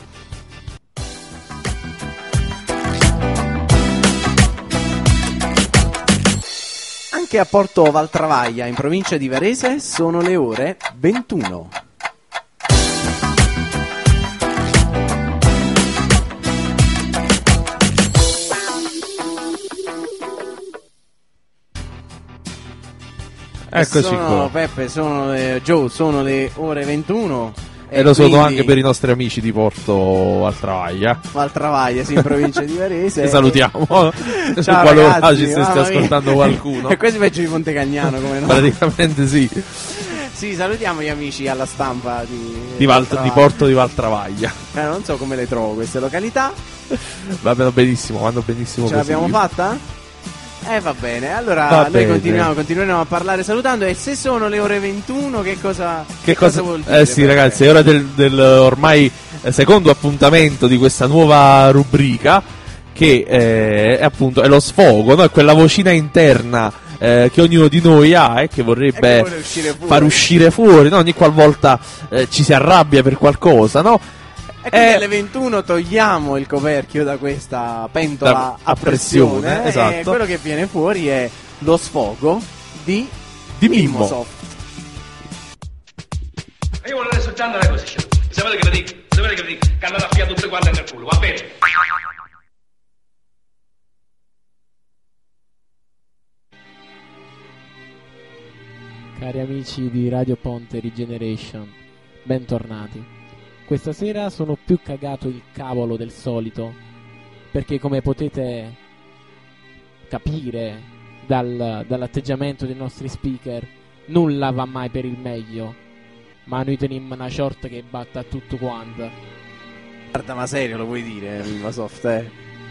Anche a Porto Valtravaglia, in provincia di Varese, sono le ore 21. Eccoci qua. Peppe, sono le ore 21. E lo sono quindi anche per i nostri amici di Porto Valtravaglia. Valtravaglia, sì, in provincia di Varese. Ti salutiamo. Ciao Qualora ragazzi, ci stesse mamma mia. ascoltando qualcuno. E quasi peggio di Pontecagnano, come no? Praticamente sì. Sì, salutiamo gli amici alla stampa di Di Porto di Valtravaglia. Non so come le trovo queste località. Vanno benissimo Ce così. l'abbiamo fatta? Va bene, allora Va noi bene. continueremo a parlare salutando. E se sono le ore 21, che cosa vuol dire? Eh sì, ragazzi, è ora del ormai secondo appuntamento di questa nuova rubrica, che è appunto è lo sfogo, no? È quella vocina interna che ognuno di noi ha e che vorrebbe vuole uscire fuori. far uscire fuori, no? Ogni qualvolta ci si arrabbia per qualcosa, no? E quindi alle 21 togliamo il coperchio da questa pentola a pressione, esatto. E quello che viene fuori è lo sfogo di Mimmo. Soft. Io volevo adesso già andare così. Sapete che vi dico? Che andate a fia tutte quante nel culo, va bene? Cari amici di Radio Ponte Regeneration, bentornati. Questa sera sono più cagato il cavolo del solito, perché come potete capire dall'atteggiamento dei nostri speaker, nulla va mai per il meglio, ma noi teniamo una short che batta tutto quanto. Guarda, ma serio lo vuoi dire, Microsoft?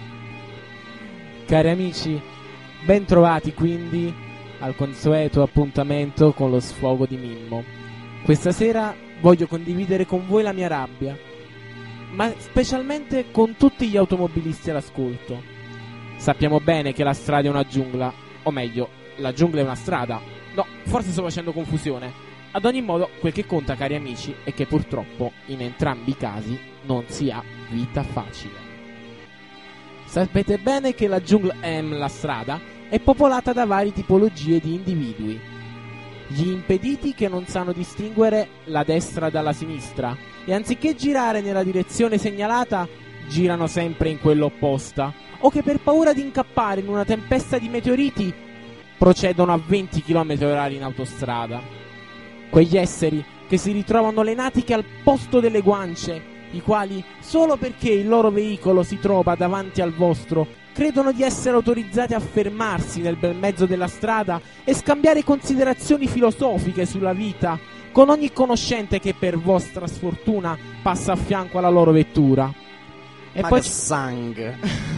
Cari amici, ben trovati quindi al consueto appuntamento con lo sfogo di Mimmo. Questa sera voglio condividere con voi la mia rabbia, ma specialmente con tutti gli automobilisti all'ascolto. Sappiamo bene che la strada è una giungla, o meglio, la giungla è una strada. No, forse sto facendo confusione. Ad ogni modo, quel che conta, cari amici, è che purtroppo in entrambi i casi non si ha vita facile. Sapete bene che la giungla, la strada, è popolata da varie tipologie di individui. Gli impediti che non sanno distinguere la destra dalla sinistra e anziché girare nella direzione segnalata, girano sempre in quella opposta, o che per paura di incappare in una tempesta di meteoriti procedono a 20 km/h in autostrada. Quegli esseri che si ritrovano le natiche al posto delle guance i quali, solo perché il loro veicolo si trova davanti al vostro, credono di essere autorizzati a fermarsi nel bel mezzo della strada e scambiare considerazioni filosofiche sulla vita con ogni conoscente che per vostra sfortuna passa a fianco alla loro vettura. E poi sangue.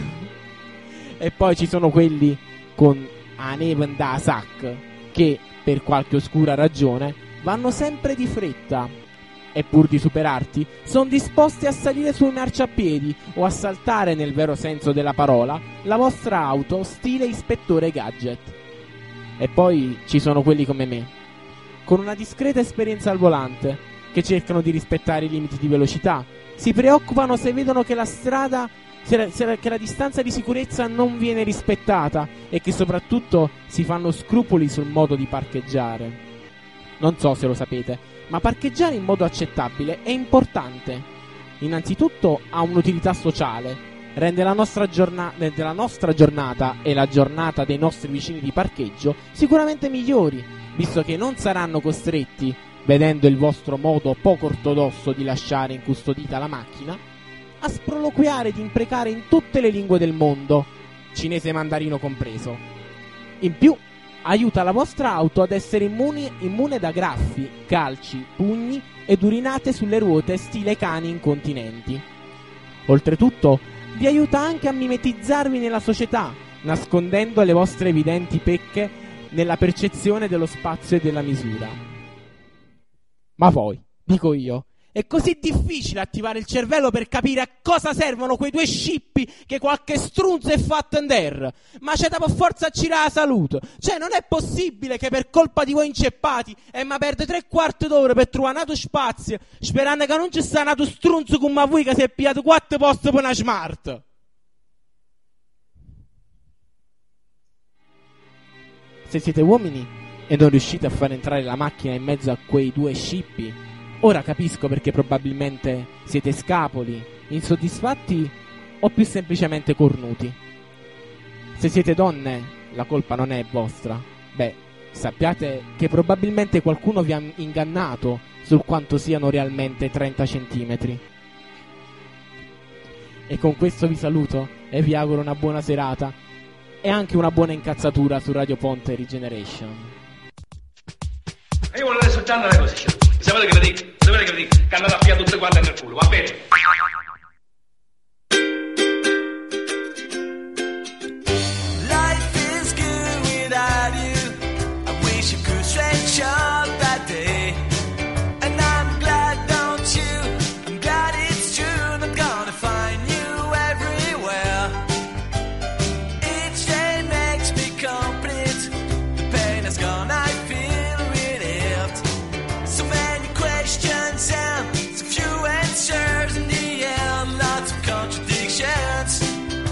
E poi ci sono quelli con a neven da sac che per qualche oscura ragione vanno sempre di fretta e pur di superarti sono disposti a salire sui marciapiedi o a saltare, nel vero senso della parola, la vostra auto stile ispettore Gadget. E poi ci sono quelli come me, con una discreta esperienza al volante, che cercano di rispettare i limiti di velocità, si preoccupano se vedono che la strada, che la distanza di sicurezza non viene rispettata e che soprattutto si fanno scrupoli sul modo di parcheggiare. Non so se lo sapete, ma parcheggiare in modo accettabile è importante. Innanzitutto ha un'utilità sociale, rende la nostra giornata e la giornata dei nostri vicini di parcheggio sicuramente migliori, visto che non saranno costretti, vedendo il vostro modo poco ortodosso di lasciare incustodita la macchina, a sproloquiare ed imprecare in tutte le lingue del mondo, cinese e mandarino compreso. In più, aiuta la vostra auto ad essere immune da graffi, calci, pugni ed urinate sulle ruote stile cani incontinenti. Oltretutto, vi aiuta anche a mimetizzarvi nella società, nascondendo le vostre evidenti pecche nella percezione dello spazio e della misura. Ma poi, dico io, è così difficile attivare il cervello per capire a cosa servono quei due scippi che qualche strunzo è fatto in terra. Ma c'è da per forza girare la salute. Cioè, non è possibile che per colpa di voi inceppati ma perde 3/4 d'ora per trovare nato spazio, sperando che non ci sia nato strunzo come voi che si è pigliato 4 posti per una smart. Se siete uomini e non riuscite a far entrare la macchina in mezzo a quei due scippi, ora capisco perché probabilmente siete scapoli, insoddisfatti o più semplicemente cornuti. Se siete donne, la colpa non è vostra. Beh, sappiate che probabilmente qualcuno vi ha ingannato sul quanto siano realmente 30 centimetri. E con questo vi saluto e vi auguro una buona serata e anche una buona incazzatura su Radio Ponte Regeneration. E io volevo adesso già andare così. Sapete che vi dico? Che andate a via tutte quante nel culo, va bene? Life is good without you. I wish you could stretch out that day. And I'm glad, don't you? I'm glad it's true. And I'm gonna find you everywhere. Each day makes me complete. The pain is gone, I feel relieved. So many questions and so few answers in the end, lots of contradictions.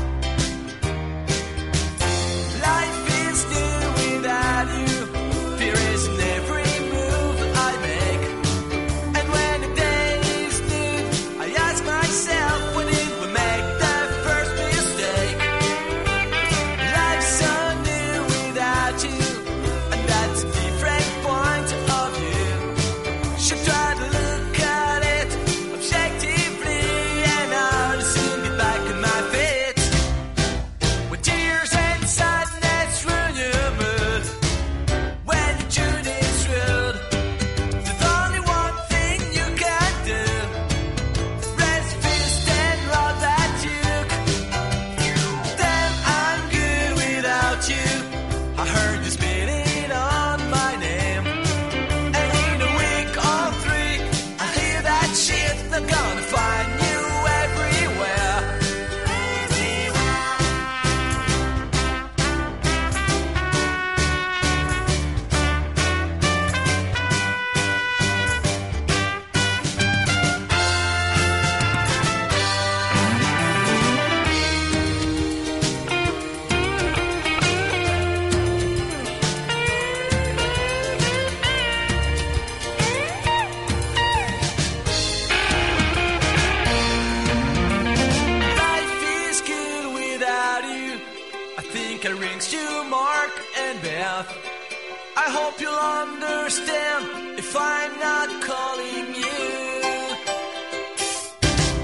Life is new without you. Fear is in every move I make. And when the day is new, I ask myself, when did we make the first mistake? Life's so new without you, and that's a different point of view. Should try to look at it objectively and how to soon get back on my feet. When tears and sadness ruin your mood, when the truth is rude, there's only one thing you can do: raise a fist and roll that juke. Damn, I'm good without you. I heard you spitting on my name. And in a week or 3, I hear that shit. I'm gonna find you everywhere. Life is good without you. I think it rings to Mark and Beth. I hope you'll understand if I'm not calling you.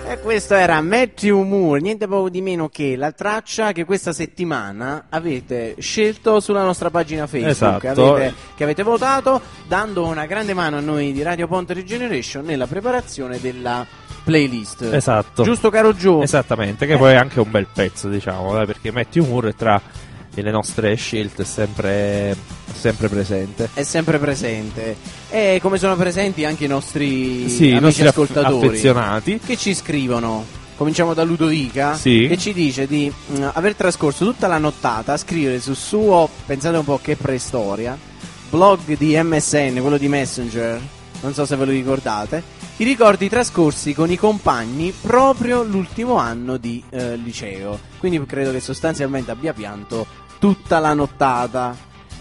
E questo era Matthew Moore, niente poco di meno che la traccia che questa settimana avete scelto sulla nostra pagina Facebook, Esatto. che avete votato, dando una grande mano a noi di Radio Ponte Regeneration nella preparazione della playlist. Esatto. Giusto, caro Gio? Esattamente, che poi è anche un bel pezzo, diciamo, perché Matthew Moore è tra le nostre scelte sempre presente. È sempre presente. E come sono presenti anche i nostri Sì, i amici nostri ascoltatori affezionati che ci scrivono. Cominciamo da Ludovica, Sì. che ci dice di aver trascorso tutta la nottata a scrivere sul suo, pensate un po' che preistoria, blog di MSN, quello di Messenger, non so se ve lo ricordate, i ricordi trascorsi con i compagni proprio l'ultimo anno di liceo. Quindi credo che sostanzialmente abbia pianto tutta la nottata.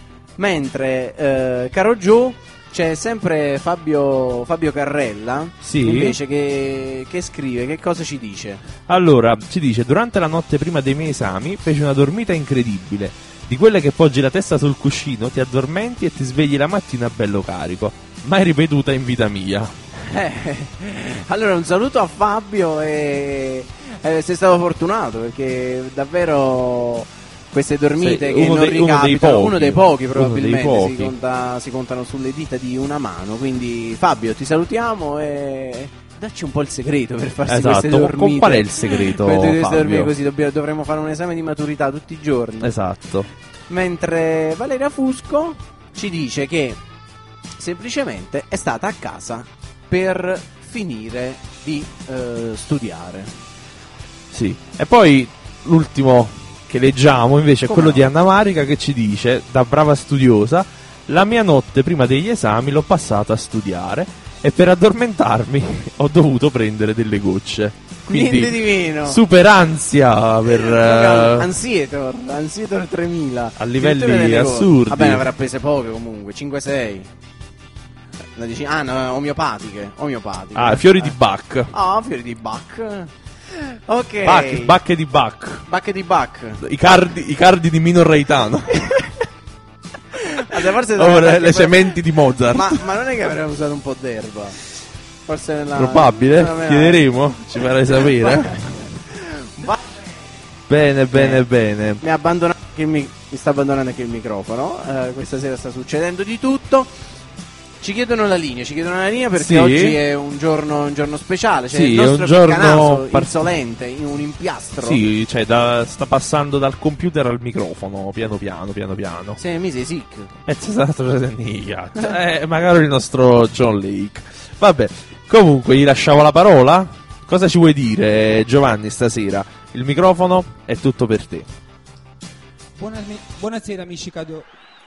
Mentre, caro Joe, c'è sempre Fabio Carrella, Sì. invece che scrive, che cosa ci dice? Allora, ci dice: durante la notte prima dei miei esami feci una dormita incredibile, di quelle che poggi la testa sul cuscino, ti addormenti e ti svegli la mattina bello carico, mai ripetuta in vita mia. Allora un saluto a Fabio e sei stato fortunato, perché davvero queste dormite Sì, che non ricapitano, uno dei pochi probabilmente, uno dei pochi. si contano sulle dita di una mano. Quindi Fabio, ti salutiamo e dacci un po' il segreto per farsi Esatto, queste dormite. qual è il segreto, Queste Fabio? dormite così, dovremmo fare un esame di maturità tutti i giorni. Esatto. Mentre Valeria Fusco ci dice che semplicemente è stata a casa per finire di studiare. Sì. E poi l'ultimo che leggiamo invece è Come quello no? di Anna Marica, che ci dice, da brava studiosa: la mia notte prima degli esami l'ho passata a studiare e per addormentarmi ho dovuto prendere delle gocce. Quindi Niente di meno. super ansia per Ansietor 3000 a livelli Addirittura delle cose. assurdi. Vabbè, ne avrà prese poche comunque, 5-6. No, omeopatiche. Ah, fiori di Bach. Ah, fiori di Bach. Ok. Bacche di Bach. Bacche di Bach. I cardi di Mino Reitano. Forse Le sementi di Mozart. ma non è che avremmo usato un po' d'erba? Forse nella Probabile? nella mia- Chiederemo? Ci farai sapere. Bene. Mi sta abbandonando anche il microfono. Questa sera sta succedendo di tutto. Ci chiedono la linea perché Sì. oggi è un giorno speciale. C'è Sì, il è nostro un giorno Piccanaso insolente in un impiastro. Sì, cioè sta passando dal computer al microfono, piano piano. Se mi sei sick. C'è stato magari il nostro John Lake. Vabbè, comunque gli lasciamo la parola. Cosa ci vuoi dire, Giovanni, stasera? Il microfono è tutto per te. Buonasera amici Cadio.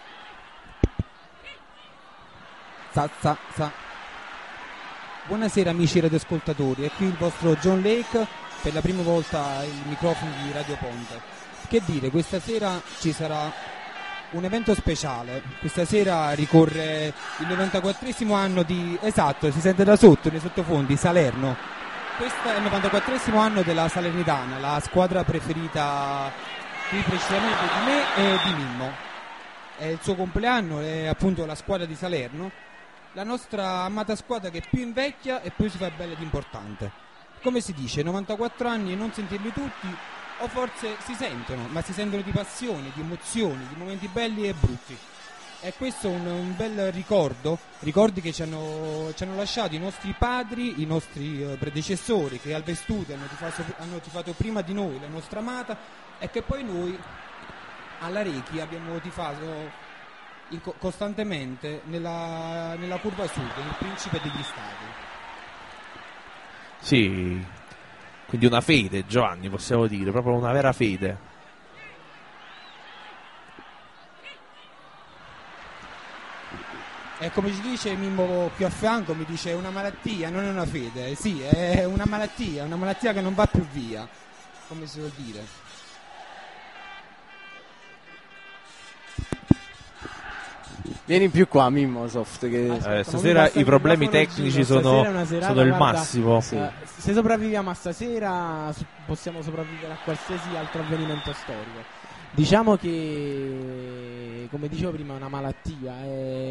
Buonasera amici radioascoltatori, è qui il vostro John Lake, per la prima volta il microfono di Radio Ponte. Che dire, questa sera ci sarà un evento speciale. Questa sera ricorre il 94esimo anno di... Esatto, si sente da sotto, nei sottofondi, Salerno. Questo è il 94esimo anno della Salernitana, la squadra preferita qui precisamente di me e di Mimmo. È il suo compleanno, è appunto la squadra di Salerno, la nostra amata squadra che più invecchia e più si fa bella ed importante. Come si dice, 94 anni e non sentirli tutti, o forse si sentono, ma si sentono di passioni, di emozioni, di momenti belli e brutti. E questo è un bel ricordi che ci hanno lasciato i nostri padri, i nostri predecessori, che al Vestuti hanno tifato prima di noi, la nostra amata, e che poi noi alla Rechi abbiamo tifato costantemente nella curva sud, il principe degli stadi. Sì, quindi una fede, Giovanni, possiamo dire, proprio una vera fede. E come ci dice Mimmo più a fianco, mi dice: è una malattia, non è una fede. Sì, è una malattia che non va più via, come si vuol dire. Vieni più qua, Mimmo Soft. Che... Stasera i problemi tecnici sono il massimo. Sì. Se sopravviviamo a stasera, possiamo sopravvivere a qualsiasi altro avvenimento storico. Diciamo che, come dicevo prima, è una malattia.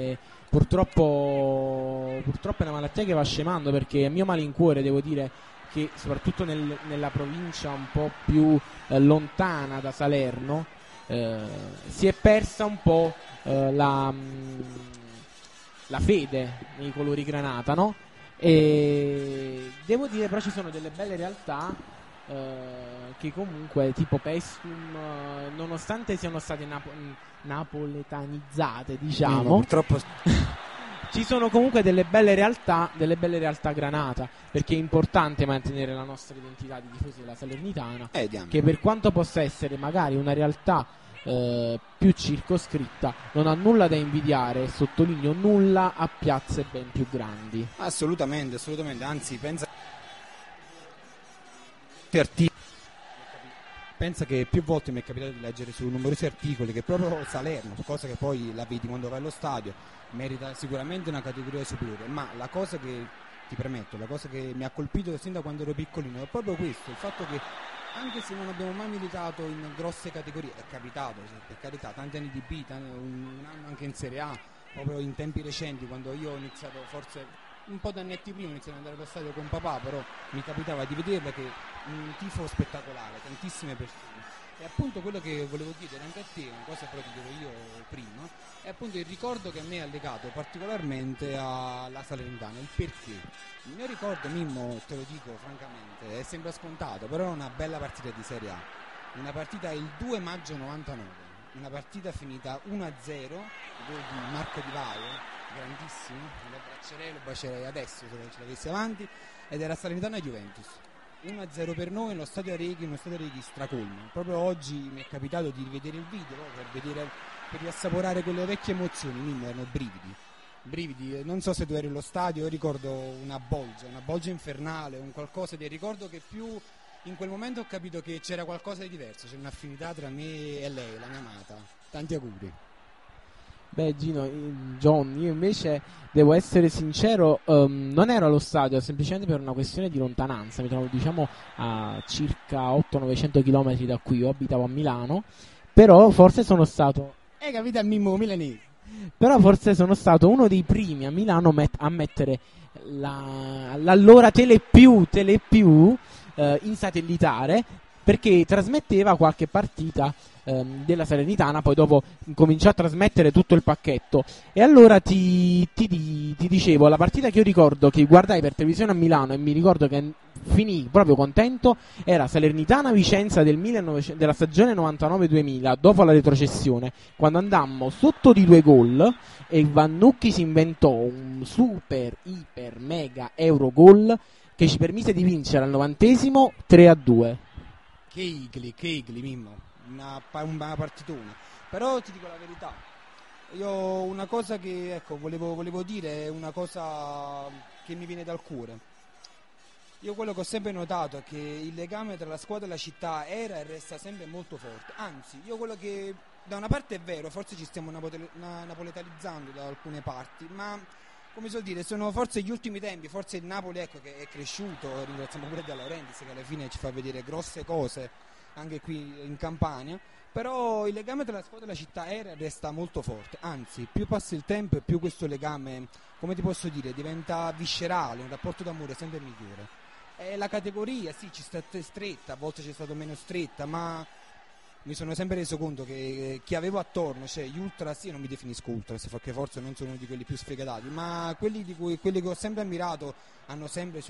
Purtroppo è una malattia che va scemando, perché a mio malincuore devo dire che soprattutto nella provincia un po' più lontana da Salerno si è persa un po' la fede nei colori granata, no? E devo dire però ci sono delle belle realtà che comunque tipo Pestum, nonostante siano state napoletanizzate, diciamo, purtroppo ci sono comunque delle belle realtà granata, perché è importante mantenere la nostra identità di tifosi della Salernitana, che per quanto possa essere magari una realtà più circoscritta, non ha nulla da invidiare, sottolineo nulla, a piazze ben più grandi. Assolutamente, anzi pensa che più volte mi è capitato di leggere su numerosi articoli che proprio Salerno, cosa che poi la vedi quando vai allo stadio, merita sicuramente una categoria superiore, ma la cosa che ti premetto, la cosa che mi ha colpito sin da quando ero piccolino è proprio questo, il fatto che anche se non abbiamo mai militato in grosse categorie, è capitato, per carità, tanti anni di B, un anno anche in Serie A, proprio in tempi recenti, quando io ho iniziato, forse un po' d'annetti prima, iniziato ad andare allo stadio con papà, però mi capitava di vederla che un tifo spettacolare, tantissime persone. E appunto quello che volevo chiedere anche a te, una cosa però ti dirò io prima, è appunto il ricordo che a me ha legato particolarmente alla Salernitana, il perché. Il mio ricordo, Mimmo, te lo dico francamente, sembra scontato, però è una bella partita di Serie A. Una partita il 2 maggio 99, una partita finita 1-0, gol di Marco Di Vaio, grandissimo, lo bacerei adesso se ce l'avessi avanti, ed era Salernitana e Juventus. 1-0 per noi nello stadio Areghi, uno stadio Areghi stracolmo. Proprio oggi mi è capitato di rivedere il video per riassaporare quelle vecchie emozioni, Mimmo, erano brividi, non so se tu eri allo stadio, io ricordo una bolgia infernale, un qualcosa di ricordo che più in quel momento ho capito che c'era qualcosa di diverso, c'era un'affinità tra me e lei, la mia amata. Tanti auguri. Beh John, io invece devo essere sincero, non ero allo stadio semplicemente per una questione di lontananza, mi trovo diciamo a circa 800-900 km da qui, io abitavo a Milano, però forse sono stato... capito al Mimmo milanese. Però forse sono stato uno dei primi a Milano a mettere l'allora Telepiù in satellitare, perché trasmetteva qualche partita della Salernitana, poi dopo cominciò a trasmettere tutto il pacchetto, e allora ti dicevo, la partita che io ricordo che guardai per televisione a Milano e mi ricordo che finì proprio contento era Salernitana-Vicenza della stagione 99-2000, dopo la retrocessione, quando andammo sotto di 2 gol e Vannucchi si inventò un super, iper, mega euro gol che ci permise di vincere al 90esimo 3-2. Che igli, Mimmo, una partitona. Però ti dico la verità, io una cosa che volevo dire è una cosa che mi viene dal cuore. Io quello che ho sempre notato è che il legame tra la squadra e la città era e resta sempre molto forte. Anzi, io quello che da una parte è vero, forse ci stiamo napoletanizzando da alcune parti, ma come so dire, sono forse gli ultimi tempi, forse il Napoli che è cresciuto, ringraziamo pure De Laurentiis che alla fine ci fa vedere grosse cose anche qui in Campania, però il legame tra la squadra e la città era e resta molto forte, anzi più passa il tempo e più questo legame, come ti posso dire, diventa viscerale, un rapporto d'amore sempre migliore. E la categoria sì, ci sta stretta, a volte c'è stato meno stretta, ma mi sono sempre reso conto che chi avevo attorno, cioè gli ultras, io non mi definisco ultras perché forse non sono uno di quelli più sfegatati, ma quelli che ho sempre ammirato hanno sempre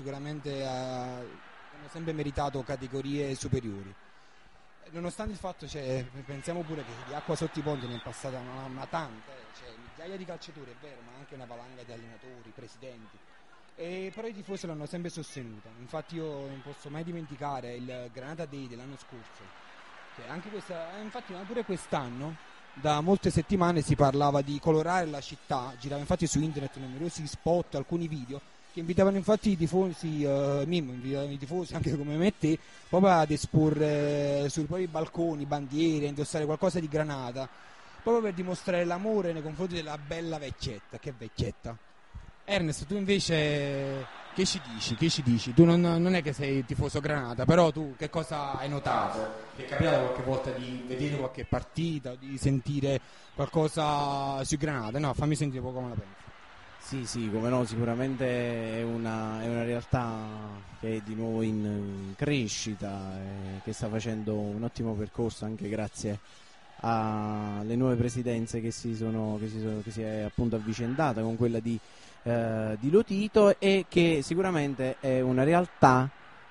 meritato categorie superiori. Nonostante il fatto, pensiamo pure che di acqua sotto i ponti ne è passata una tanta, migliaia di calciatori, è vero, ma anche una valanga di allenatori, presidenti. Però i tifosi l'hanno sempre sostenuta. Infatti io non posso mai dimenticare il Granata Day dell'anno scorso. Anche infatti pure quest'anno da molte settimane si parlava di colorare la città, girava infatti su internet numerosi spot, alcuni video che invitavano infatti i tifosi, invitavano i tifosi anche come me e te, proprio ad esporre sui propri balconi bandiere, indossare qualcosa di Granata, proprio per dimostrare l'amore nei confronti della bella vecchietta. Che vecchietta. Ernest, tu invece che ci dici? Tu non è che sei tifoso Granata, però tu che cosa hai notato? Ti è capitato qualche volta di vedere qualche partita, di sentire qualcosa su Granata? No, fammi sentire un po' come la pensi. Sì, come no, sicuramente è una realtà che è di nuovo in crescita e che sta facendo un ottimo percorso anche grazie alle nuove presidenze che si è appunto avvicendata con quella di Lotito, e che sicuramente è una realtà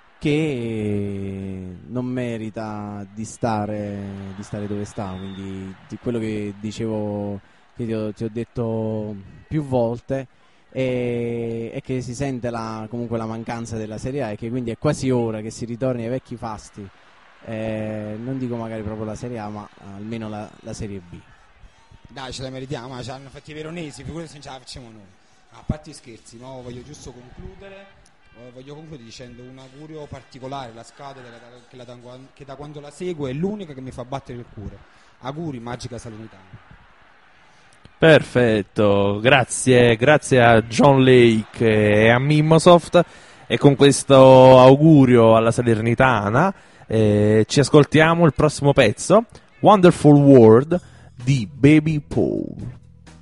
che non merita di stare dove sta, quindi di quello che dicevo, che ti ho detto più volte, è che si sente comunque la mancanza della Serie A, e che quindi è quasi ora che si ritorni ai vecchi fasti, non dico magari proprio la Serie A, ma almeno la Serie B. Dai, ce la meritiamo, ma ce l'hanno fatti i veronesi, figurati se non ce la facciamo noi. A parte i scherzi, no? Voglio giusto concludere dicendo un augurio particolare. La Scade che da quando la seguo è l'unica che mi fa battere il cuore. Auguri, Magica Salernitana. Perfetto, grazie a John Lake e a Mimmosoft, e con questo augurio alla Salernitana ci ascoltiamo il prossimo pezzo, Wonderful World di Baby Paul.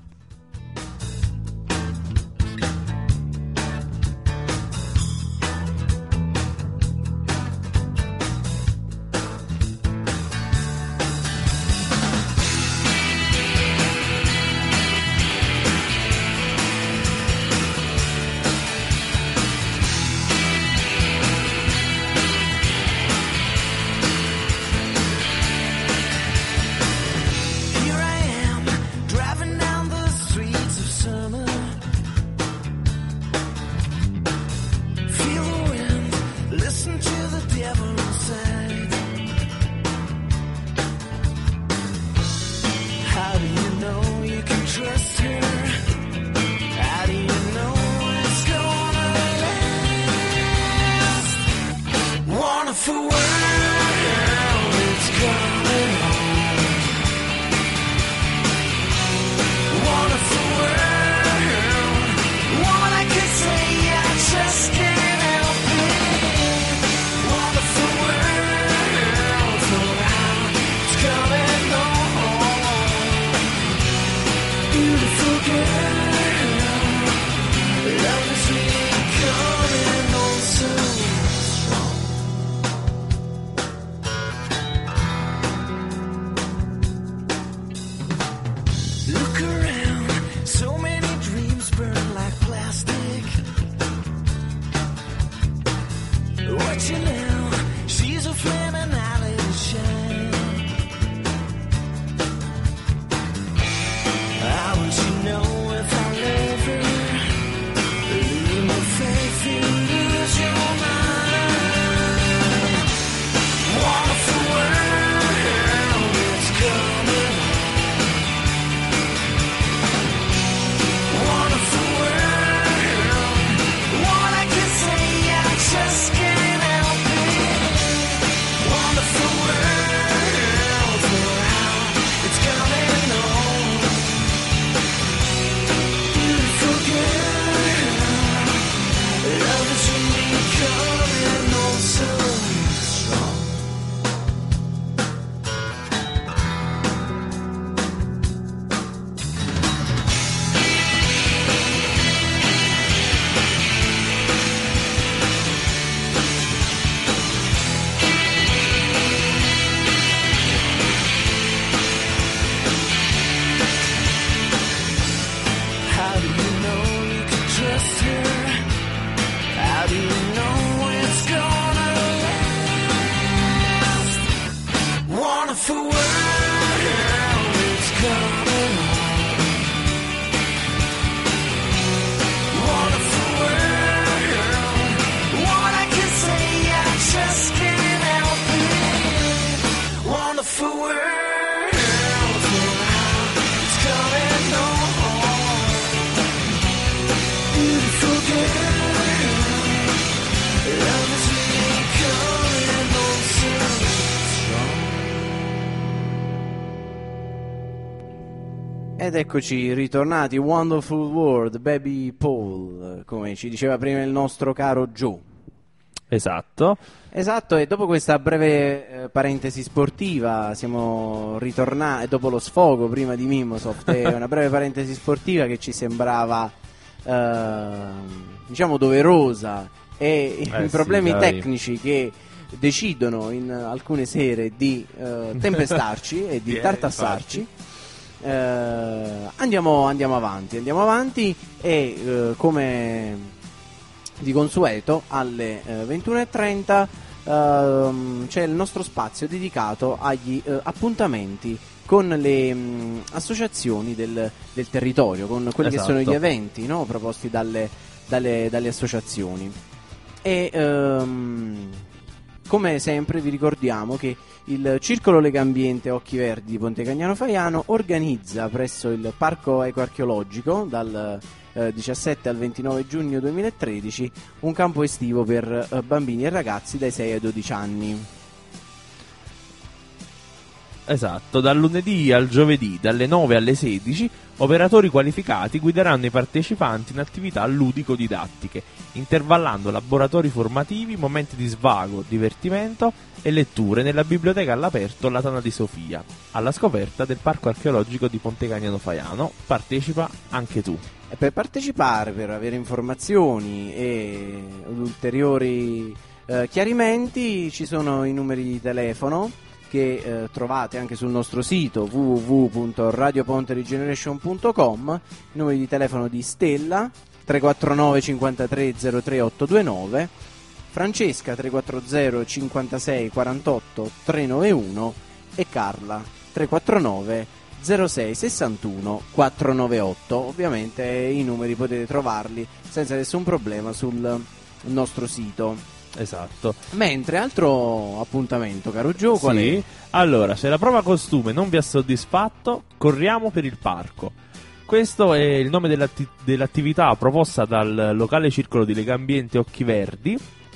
Ed eccoci ritornati, Wonderful World, Baby Paul, come ci diceva prima il nostro caro Joe. Esatto, e dopo questa breve parentesi sportiva siamo ritornati, dopo lo sfogo prima di Mimmosoft, una breve parentesi sportiva che ci sembrava diciamo doverosa e i problemi dai. tecnici che decidono in alcune sere di tempestarci e di tartassarci, andiamo avanti e come di consueto alle 21:30 c'è il nostro spazio dedicato agli appuntamenti con le associazioni del territorio, con quelli che sono gli eventi, no? Proposti dalle associazioni. E come sempre vi ricordiamo che il Circolo Legambiente Occhi Verdi di Pontecagnano Faiano organizza presso il Parco Ecoarcheologico dal 17 al 29 giugno 2013 un campo estivo per bambini e ragazzi dai 6 ai 12 anni. Esatto, dal lunedì al giovedì, dalle 9 alle 16, operatori qualificati guideranno i partecipanti in attività ludico-didattiche, intervallando laboratori formativi, momenti di svago, divertimento e letture nella biblioteca all'aperto La Tana di Sofia, alla scoperta del Parco Archeologico di Pontecagnano Faiano. Partecipa anche tu. E per partecipare, per avere informazioni e ulteriori chiarimenti, ci sono i numeri di telefono che trovate anche sul nostro sito www.radioponterigeneration.com. I numeri di telefono di Stella 349 53 03 829, Francesca 340 56 48 391 e Carla 349 06 61 498. Ovviamente i numeri potete trovarli senza nessun problema sul nostro sito. Esatto. Mentre altro appuntamento, caro Gio, qual è? Allora, se la prova costume non vi ha soddisfatto, corriamo per il parco. Questo è il nome dell'attività proposta dal locale Circolo di Legambiente Occhi Verdi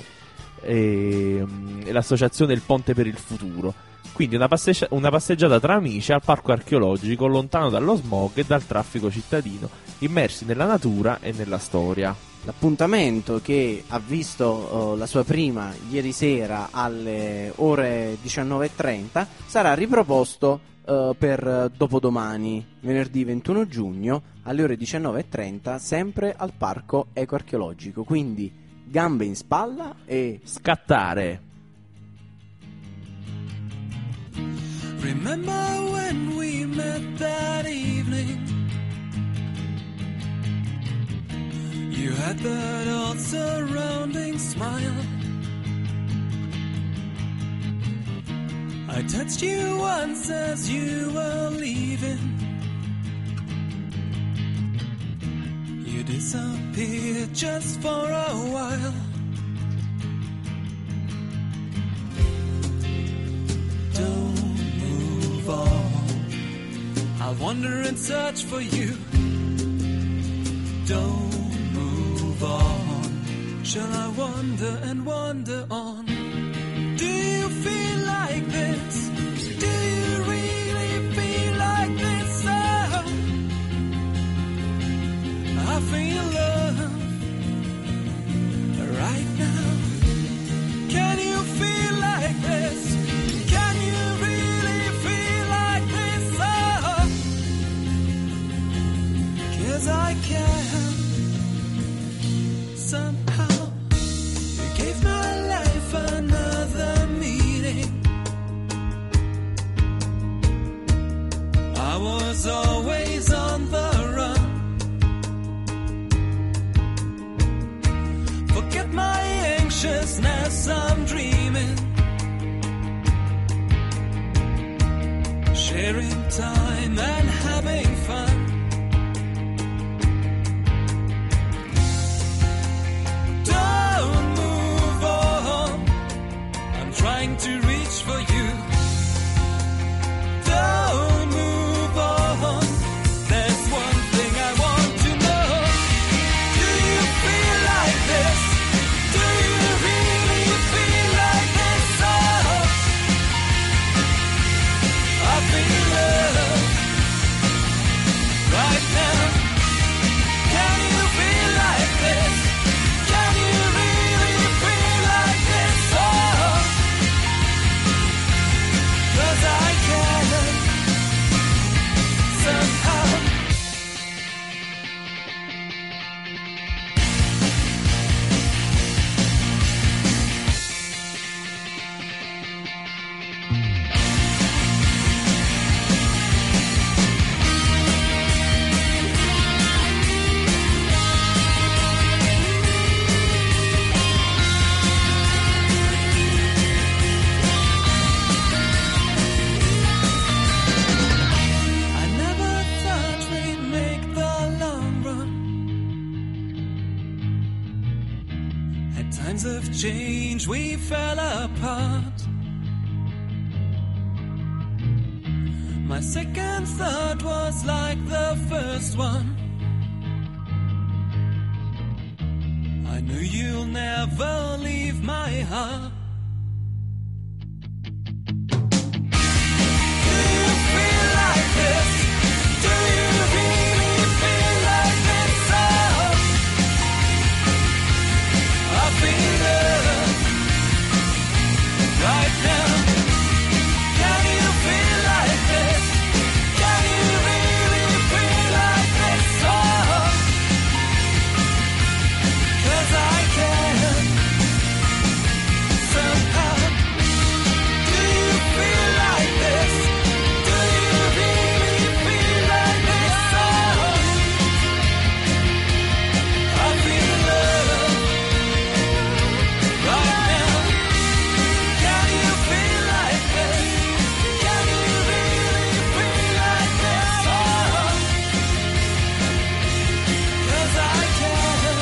e l'associazione Il Ponte per il Futuro. Quindi una passeggiata tra amici al parco archeologico, lontano dallo smog e dal traffico cittadino, immersi nella natura e nella storia. L'appuntamento, che ha visto la sua prima ieri sera alle ore 19:30, sarà riproposto per dopodomani, venerdì 21 giugno alle ore 19:30, sempre al parco ecoarcheologico. Quindi gambe in spalla e scattare. Remember when we met that evening? You had that all surrounding smile. I touched you once as you were leaving. You disappeared just for a while. Don't move on. I'll wander and search for you. Don't move on. Shall I wander and wander on? Do you feel like this? Do you really feel like this? Oh, I feel love right now. Can you feel like this? Can you really feel like this? Oh, 'cause I can. Somehow you gave my life another meaning. I was always on the run. Forget my anxiousness, I'm dreaming. Sharing time and having fun. Don't move on. I'm trying to reach for you. Don't move on. There's one thing I want to know. Do you feel like this? Do you really feel like this? Oh, I feel love right now. Can you feel like this? Can you really feel like this? Oh, change, we fell apart. My second thought was like the first one. I knew you'll never leave my heart. Do you feel like this? Do you really feel like this? Oh, I feel love right now. Can you feel like this? Can you really feel like this? Oh, 'cause I can somehow. Do you feel like this? Do you really feel like this? Oh, I feel love right now. Can you feel like this? Can you really feel like this? Oh, 'cause I can.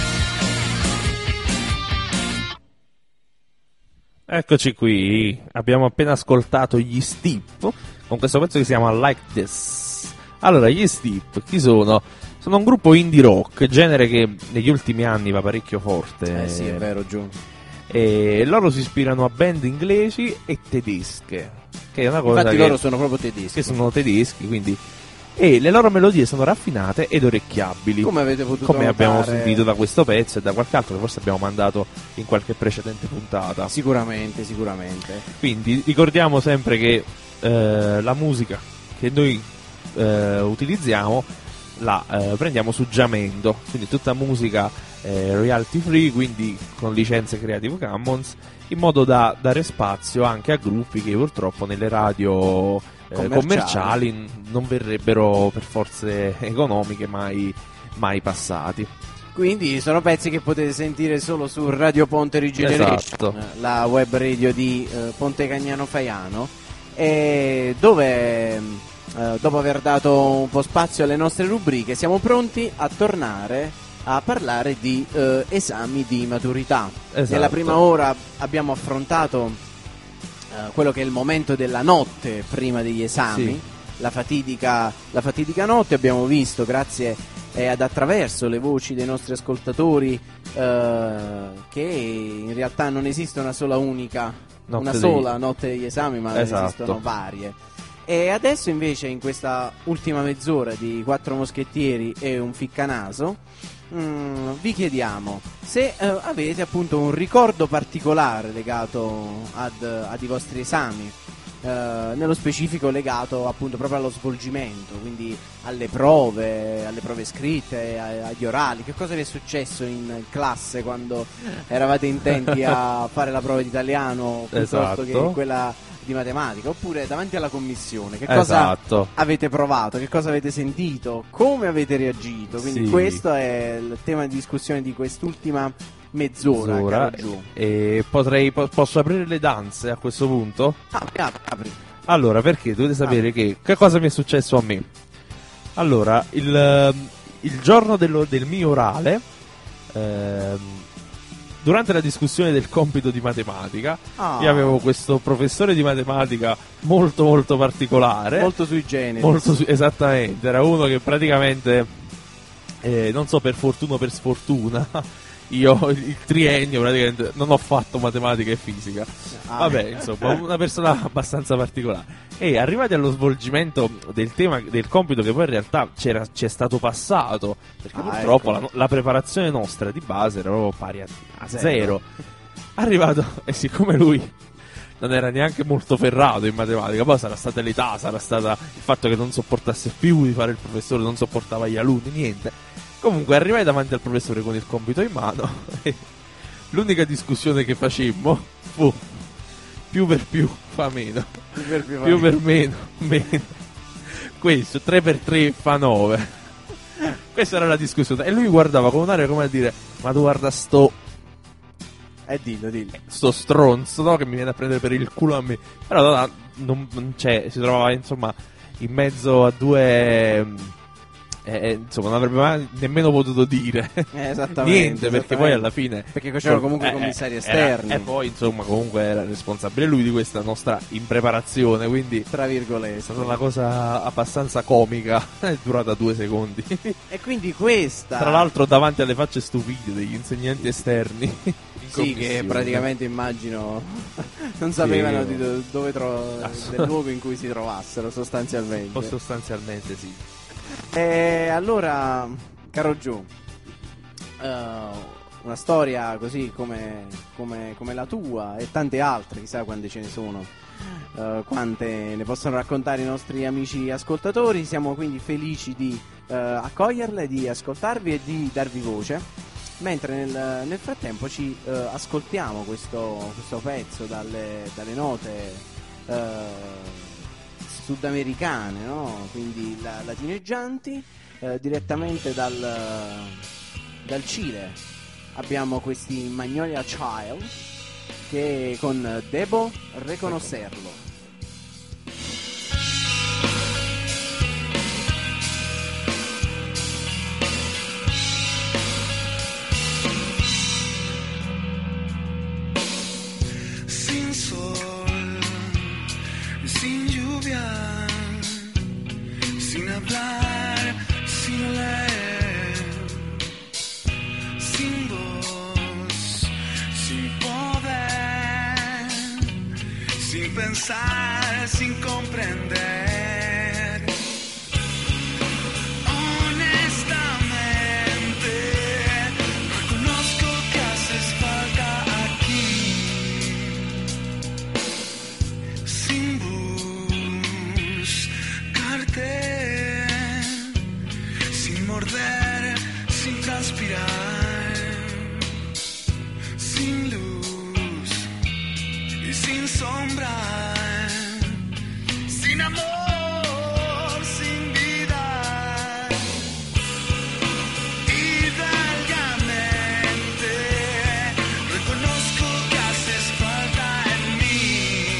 Eccoci qui, abbiamo appena ascoltato gli Steep con questo pezzo che si chiama Like This. Allora, gli Steep chi sono? Sono un gruppo indie rock, genere che negli ultimi anni va parecchio forte. Sì, è vero, Giù. E loro si ispirano a band inglesi e tedesche, che è una cosa Infatti che, loro sono proprio tedeschi. che sono tedeschi, quindi e le loro melodie sono raffinate ed orecchiabili, Come avete potuto come abbiamo notare. sentito da questo pezzo e da qualche altro che forse abbiamo mandato in qualche precedente puntata. Sicuramente. Quindi ricordiamo sempre che la musica che noi utilizziamo la prendiamo su Jamendo, quindi tutta musica royalty free, quindi con licenze Creative Commons, in modo da dare spazio anche a gruppi che purtroppo nelle radio commerciali non verrebbero per forze economiche mai passati. Quindi sono pezzi che potete sentire solo su Radio Ponte Regeneration, Esatto. la web radio di Ponte Cagnano Faiano, e dove dopo aver dato un po' spazio alle nostre rubriche siamo pronti a tornare a parlare di esami di maturità. Esatto. Nella prima ora abbiamo affrontato quello che è il momento della notte prima degli esami, Sì. la fatidica notte. Abbiamo visto, grazie ad attraverso le voci dei nostri ascoltatori, che in realtà non esiste una sola notte degli esami, ma Esatto. esistono varie. E adesso invece, in questa ultima mezz'ora di Quattro Moschettieri e un ficcanaso, vi chiediamo se avete appunto un ricordo particolare legato ai vostri esami, nello specifico legato appunto proprio allo svolgimento, quindi alle prove scritte, agli orali. Che cosa vi è successo in classe quando eravate intenti a fare la prova di italiano piuttosto Esatto. che quella di matematica, oppure davanti alla commissione? Che cosa Esatto. avete provato? Che cosa avete sentito? Come avete reagito? Quindi Sì. questo è il tema di discussione di quest'ultima mezz'ora. caro Giù. E posso aprire le danze a questo punto? Apri. Allora, perché dovete sapere che cosa mi è successo a me. Allora, il giorno del mio orale, durante la discussione del compito di matematica, io avevo questo professore di matematica molto molto particolare, Molto sui generis. esattamente, era uno che praticamente non so, per fortuna o per sfortuna, io il triennio praticamente non ho fatto matematica e fisica. Vabbè, insomma, una persona abbastanza particolare. E arrivati allo svolgimento del tema del compito, che poi in realtà ci è stato passato, perché purtroppo ecco. la preparazione nostra di base era proprio pari a zero. Arrivato, e siccome lui non era neanche molto ferrato in matematica, poi sarà stata l'età, sarà stata il fatto che non sopportasse più di fare il professore, non sopportava gli alunni, niente. Comunque arrivai davanti al professore con il compito in mano e l'unica discussione che facemmo fu più per più fa meno, più per meno. Questo 3 per 3 fa 9. Questa era la discussione e lui mi guardava con un'aria come a dire: ma tu guarda sto stronzo, no, che mi viene a prendere per il culo a me. Però non c'è, si trovava insomma in mezzo a due insomma, non avrebbe mai nemmeno potuto dire Esattamente, niente, perché poi esattamente. alla fine Perché c'erano comunque commissari esterni. E poi insomma comunque era responsabile lui di questa nostra impreparazione, quindi tra virgolette è stata una cosa abbastanza comica, è durata 2 secondi. E quindi questa, tra l'altro davanti alle facce stupide degli insegnanti esterni sì, che praticamente immagino non sapevano Sì. di dove del luogo in cui si trovassero sostanzialmente. O sostanzialmente sì. E allora, caro Gio, una storia così come la tua e tante altre, chissà quante ce ne sono, quante ne possono raccontare i nostri amici ascoltatori. Siamo quindi felici di accoglierle, di ascoltarvi e di darvi voce. Mentre nel frattempo ci ascoltiamo questo pezzo dalle note sudamericane, no? Quindi latineggianti, direttamente dal Cile. Abbiamo questi Magnolia Child che con Debo Reconocerlo. Sin sol, sin lluvia, sin hablar, sin leer, sin voz, sin poder, sin pensar, sin comprender. Honestamente, reconozco que haces falta aquí. Sin buscarte, sin morder, sin transpirar, sin luz y sin sombra, sin amor, sin vida. Hidalgamente reconozco que haces falta en mí.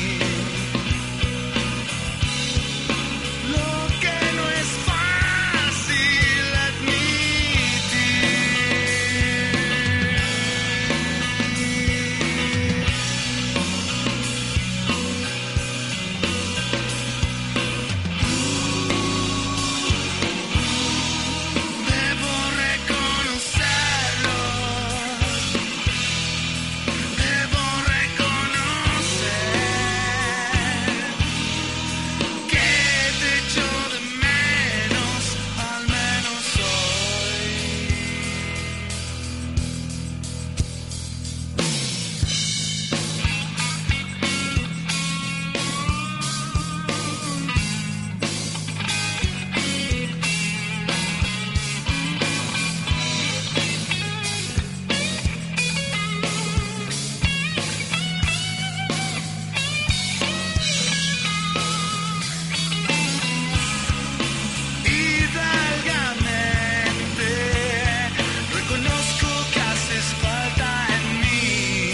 Lo que no es fácil debo reconocerlo, debo reconocer que te echo de menos, al menos hoy. Hidalgamente reconozco que haces falta en mí.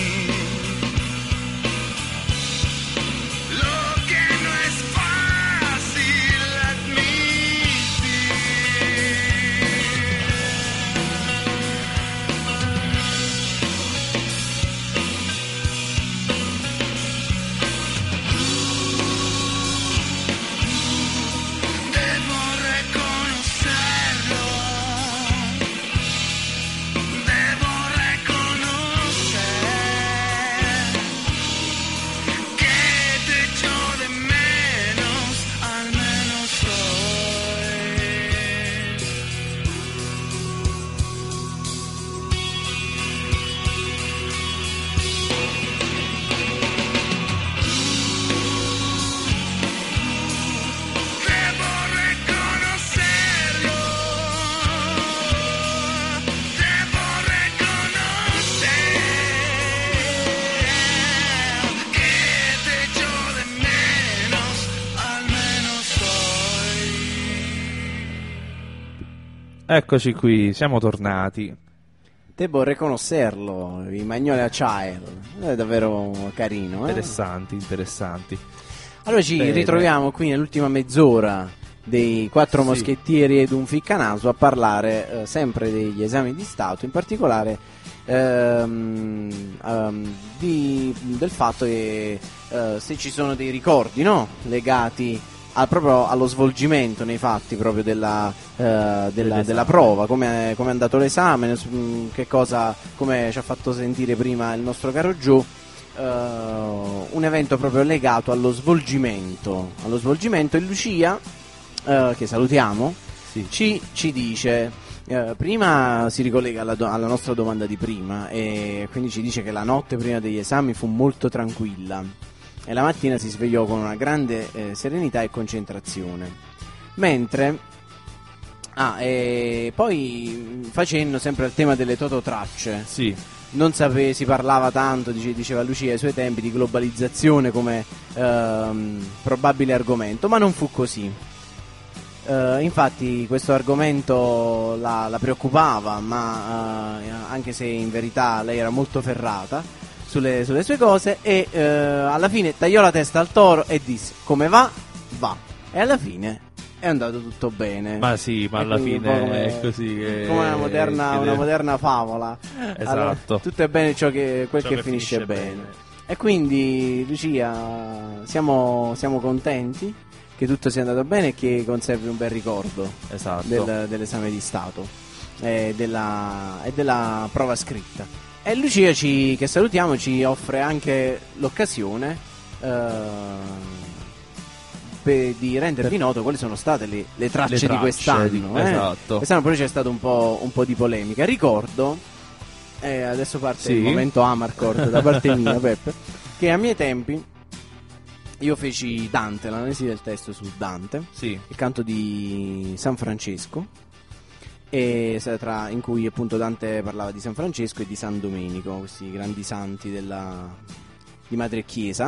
Lo que no es fácil debo reconocerlo, debo reconocer que te echo de menos, al menos hoy. Debo reconocerlo, debo reconocer que te echo de menos, al menos hoy. Eccoci qui, siamo tornati. Devo reconocerlo, i Magnolia Child. È davvero carino, Interessanti. Allora ci Bene. ritroviamo qui nell'ultima mezz'ora dei quattro moschettieri ed un ficcanaso a parlare sempre degli esami di Stato, in particolare del fatto che se ci sono dei ricordi, no? Legati proprio allo svolgimento nei fatti proprio della prova, come è andato l'esame, che cosa, come ci ha fatto sentire prima il nostro caro Joe. Un evento proprio legato allo svolgimento, e Lucia, che salutiamo, ci dice, prima si ricollega alla nostra domanda di prima, e quindi ci dice che la notte prima degli esami fu molto tranquilla e la mattina si svegliò con una grande serenità e concentrazione, mentre e poi facendo sempre al tema delle tototracce, non si parlava tanto, diceva Lucia ai suoi tempi, di globalizzazione come probabile argomento, ma non fu così. Infatti questo argomento la preoccupava, ma anche se in verità lei era molto ferrata sulle sue cose, e alla fine tagliò la testa al toro e disse: come va, va. E alla fine è andato tutto bene. Ma sì, ma alla fine è così. Come una moderna favola. Esatto. Allora, tutto è bene quel che finisce bene. E quindi, Lucia, siamo contenti che tutto sia andato bene e che conservi un bel ricordo dell'esame di Stato e della prova scritta. E Lucia, che salutiamo, ci offre anche l'occasione di rendervi noto quali sono state le tracce di quest'anno. Esatto. Quest'anno poi c'è stato un po' di polemica. Ricordo, adesso parte il momento Amarcord da parte mia, Peppe, che a miei tempi io feci Dante, l'analisi del testo su Dante, il canto di San Francesco, in cui appunto Dante parlava di San Francesco e di San Domenico, questi grandi santi di Madre Chiesa.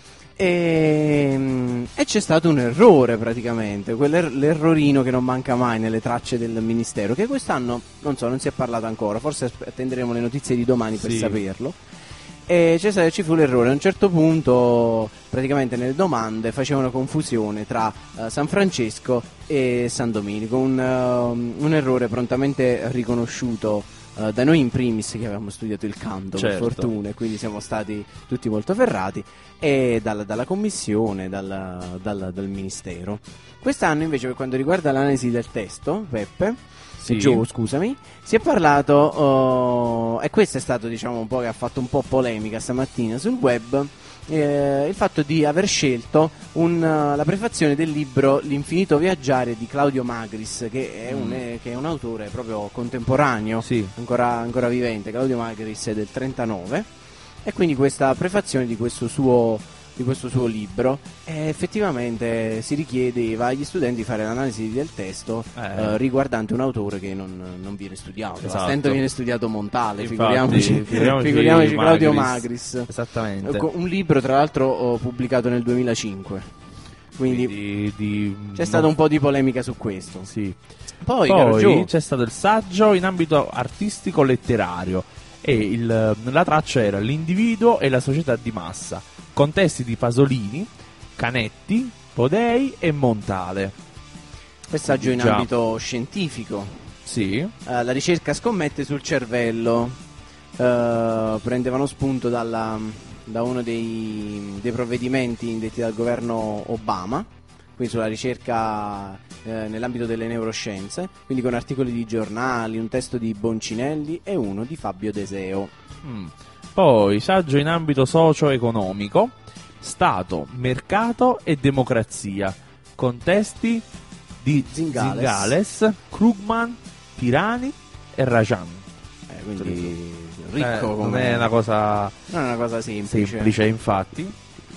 E c'è stato un errore, praticamente l'errorino che non manca mai nelle tracce del ministero, che quest'anno non si è parlato ancora, forse attenderemo le notizie di domani per saperlo. E ci fu l'errore. A un certo punto, praticamente nelle domande facevano confusione tra San Francesco e San Domenico, un errore prontamente riconosciuto da noi in primis, che avevamo studiato il canto, per fortuna, e quindi siamo stati tutti molto ferrati, e dalla commissione, dal ministero. Quest'anno invece, per quanto riguarda l'analisi del testo, Peppe, Joe, scusami, si è parlato, e questo è stato, diciamo, un po' che ha fatto un po' polemica stamattina sul web, il fatto di aver scelto la prefazione del libro L'infinito viaggiare di Claudio Magris, che è un autore proprio contemporaneo, ancora vivente. Claudio Magris è del 39, e quindi questa prefazione di questo suo libro, effettivamente si richiedeva agli studenti di fare l'analisi del testo riguardante un autore che non viene studiato. A stento viene studiato Montale. Infatti, figuriamoci Claudio Magris. Esattamente. Un libro tra l'altro pubblicato nel 2005, quindi c'è stata un po' di polemica su questo. Poi c'è stato il saggio in ambito artistico letterario, e la traccia era l'individuo e la società di massa, con testi di Pasolini, Canetti, Podei e Montale. Messaggio in ambito scientifico. La ricerca scommette sul cervello. Prendevano spunto da uno dei provvedimenti indetti dal governo Obama, quindi sulla ricerca nell'ambito delle neuroscienze, quindi con articoli di giornali, un testo di Boncinelli e uno di Fabio Deseo. Poi saggio in ambito socio-economico, Stato, mercato e democrazia, con testi di Zingales, Krugman, Pirani e Rajan. Quindi ricco, non è una cosa semplice, infatti.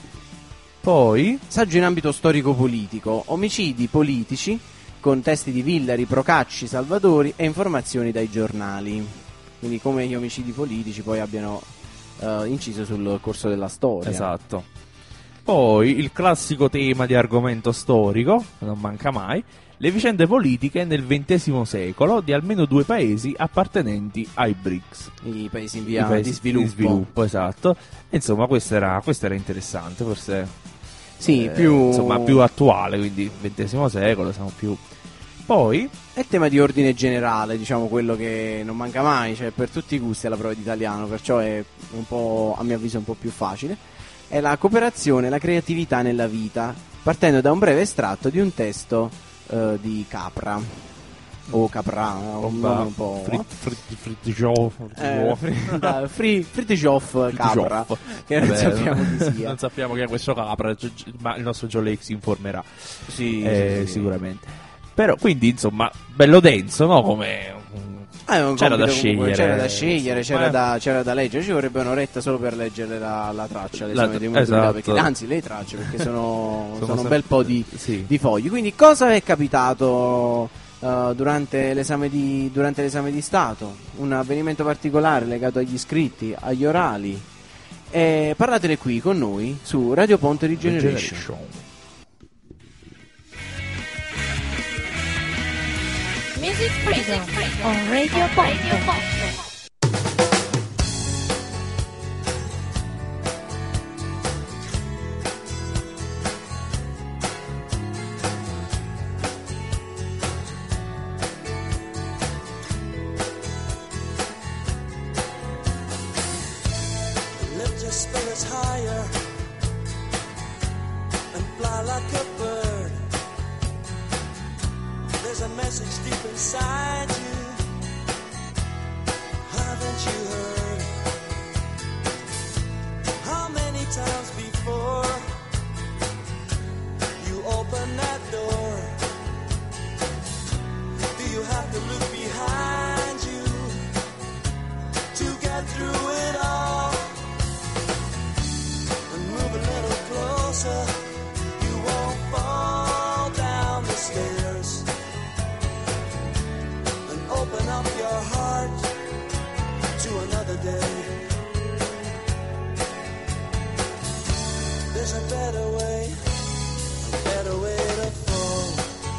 Poi saggio in ambito storico-politico, omicidi politici, con testi di Villari, Procacci, Salvatori e informazioni dai giornali. Quindi come gli omicidi politici poi abbiano inciso sul corso della storia. Esatto. Poi il classico tema di argomento storico, non manca mai, le vicende politiche nel XX secolo di almeno 2 paesi appartenenti ai BRICS. I paesi in via di sviluppo. Esatto. E insomma, questo era interessante, forse. Sì, più attuale, quindi XX secolo, siamo più... Poi è tema di ordine generale, diciamo, quello che non manca mai, cioè per tutti i gusti alla prova di italiano, perciò è un po', a mio avviso, un po' più facile. È la cooperazione e la creatività nella vita, partendo da un breve estratto di un testo di Capra o Capra, un nome un po' Fritjof Capra, che non sappiamo chi sia. Non sappiamo chi è questo Capra, ma il nostro Joe Lake si informerà. Sì. Sicuramente. Però, quindi, insomma, bello denso, no? Come c'era da scegliere. C'era da leggere. Ci vorrebbe un'oretta solo per leggere la traccia l'esame dei musicali, perché, anzi le tracce, perché sono un bel po' di fogli. Quindi cosa è capitato durante l'esame di Stato? Un avvenimento particolare legato agli iscritti, agli orali. Parlatene qui con noi su Radio Ponte Regeneration. Music Freedom on Radio Ponte. Lift your spirits higher and fly like a bird. There's a message deep inside you. Haven't you heard? How many times before you open that door? Do you have to look behind you to get through it all? And move a little closer, you won't fall down the stairs. And open up your heart to another day. There's a better way to fall.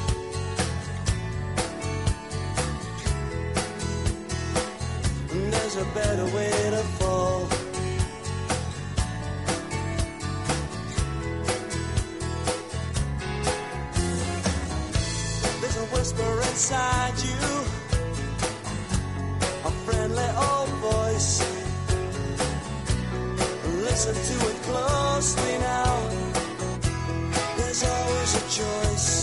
And there's a better way to fall. There's a whisper inside you, a friendly old voice. Listen to it closely now. There's always a choice.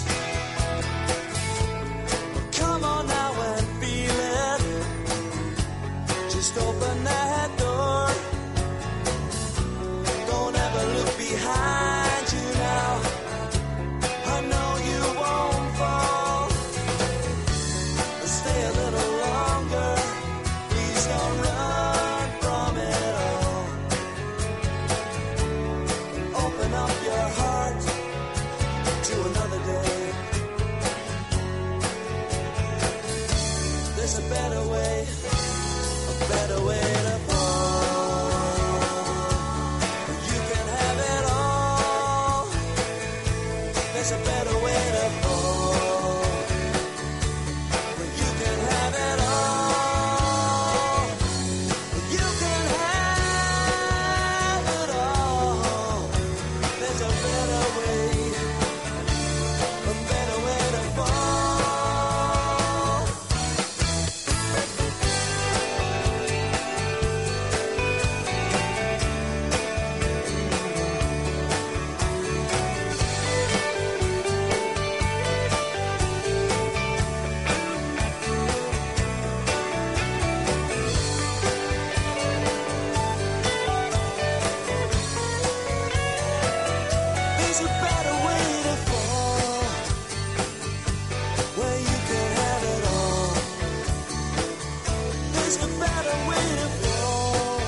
Come on now and feel it. Just open that door. Don't ever look behind you now. I know you won't fall. Stay a little longer. Please don't run from it all. Open up your heart to another day. There's a better way to fall. You can have it all. There's a better way to fall. You can have it all. You can have it all. There's a better way to fall. There's a better way to fall, where you can have it all. There's a better way to fall,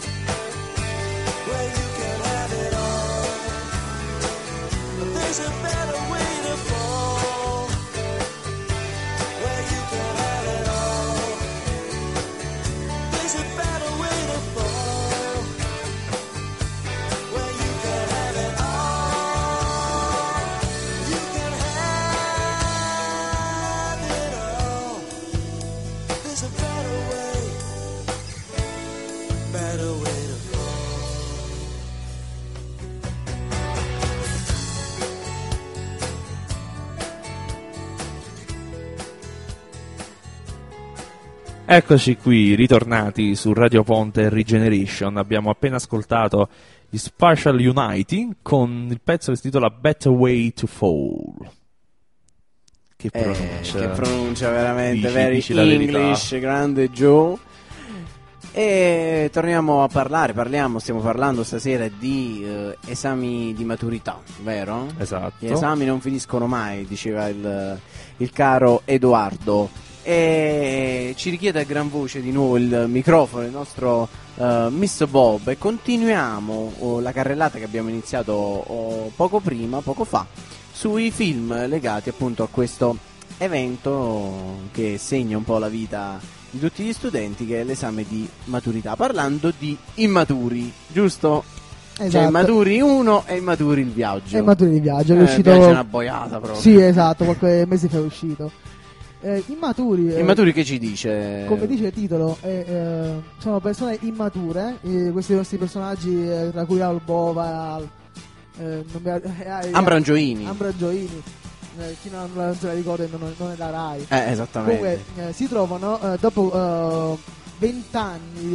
where you can have it all. There's a better way to fall, where you can have it all. There's a better way to fall, where you can have it all. You can have it all. There's a better way to fall. Eccoci qui, ritornati su Radio Ponte Regeneration. Abbiamo appena ascoltato gli Spatial Unity con il pezzo che si intitola Better Way to Fall. Che pronuncia veramente, very dici la verità. English, grande Joe. E torniamo a stiamo parlando stasera di esami di maturità, vero? Esatto. Gli esami non finiscono mai, diceva il caro Edoardo. E ci richiede a gran voce di nuovo il microfono il nostro Mr. Bob, e continuiamo la carrellata che abbiamo iniziato poco fa sui film legati appunto a questo evento che segna un po' la vita di tutti gli studenti, che è l'esame di maturità, parlando di immaturi, giusto? Esatto. Cioè Immaturi 1 e Immaturi il viaggio. Immaturi il viaggio, è uscito... Viaggio è una boiata proprio. Sì, esatto, qualche mese fa è uscito. Immaturi che ci dice? Come dice il titolo, sono persone immature, questi nostri personaggi, tra cui Albova, Ambrangioini. Chi non se la ricorda non è la Rai. Esattamente. Comunque si trovano dopo 20 anni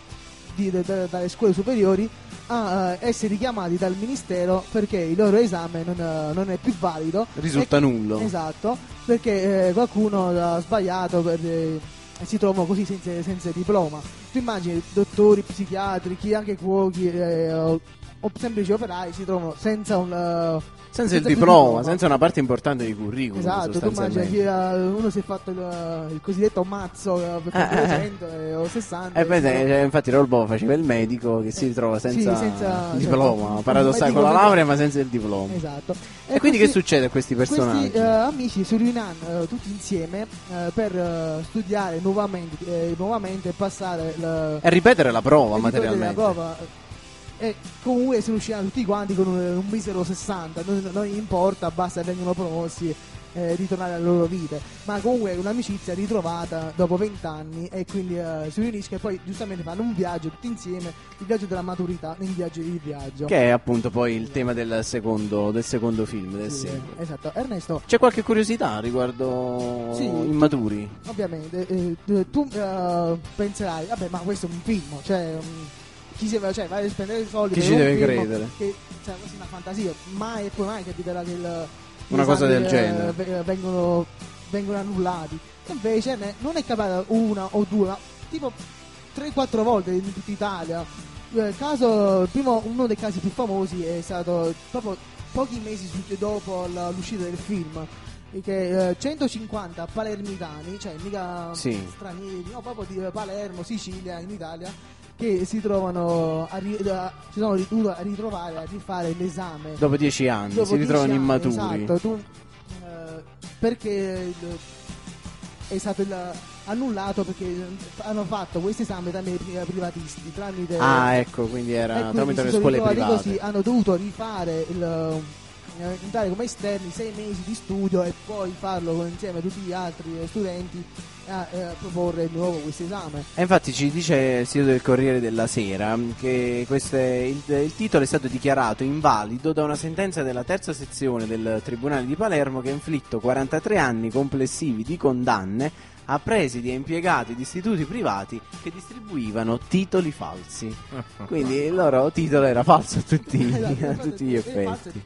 dalle scuole superiori a essere richiamati dal ministero perché il loro esame non è più valido. Risulta nullo. Esatto, perché qualcuno ha sbagliato e si trovano così senza diploma. Tu immagini dottori, psichiatri, anche cuochi o semplici operai si trovano senza il diploma, senza una parte importante di curriculum. Esatto, tu immagini uno si è fatto il cosiddetto mazzo per 100 o 60. Infatti Rolbo faceva il medico che si ritrova senza diploma, cioè, paradossale, con la laurea ma senza il diploma. Esatto. E quindi che succede a questi personaggi? Questi amici si riuniranno tutti insieme per studiare nuovamente e passare e ripetere la prova materialmente. E comunque si riusciranno tutti quanti con un misero 60, non importa, basta che vengono promossi ritornare alle loro vite, ma comunque un'amicizia ritrovata dopo 20 anni e quindi si riuniscono e poi giustamente fanno un viaggio tutti insieme, il viaggio della maturità, il viaggio che è appunto poi il tema del secondo film del sequel. Esatto. Ernesto, c'è qualche curiosità riguardo Immaturi? Ovviamente tu penserai, vabbè, ma questo è un film, cioè vai a spendere i soldi, chi ci deve credere? Che questa è una fantasia, mai e poi mai capiterà che una cosa del genere vengono annullati. Invece non è capitata una o due, ma tipo 3-4 volte in tutta Italia. Uno dei casi più famosi è stato proprio pochi mesi dopo l'uscita del film, che 150 palermitani, cioè mica stranieri, no, proprio di Palermo, Sicilia, in Italia, che si trovano si sono a ritrovare a rifare l'esame dopo 10 anni, si ritrovano immaturi. Esatto, perché è stato annullato perché hanno fatto questo esame tramite privatisti, tramite quindi era tramite le scuole private. Così hanno dovuto rifare entrare come esterni 6 mesi di studio e poi farlo insieme a tutti gli altri studenti a proporre di nuovo questo esame. E infatti ci dice il sito del Corriere della Sera che il titolo è stato dichiarato invalido da una sentenza della terza sezione del Tribunale di Palermo che ha inflitto 43 anni complessivi di condanne a presidi e impiegati di istituti privati che distribuivano titoli falsi. Quindi il loro titolo era falso a tutti gli effetti.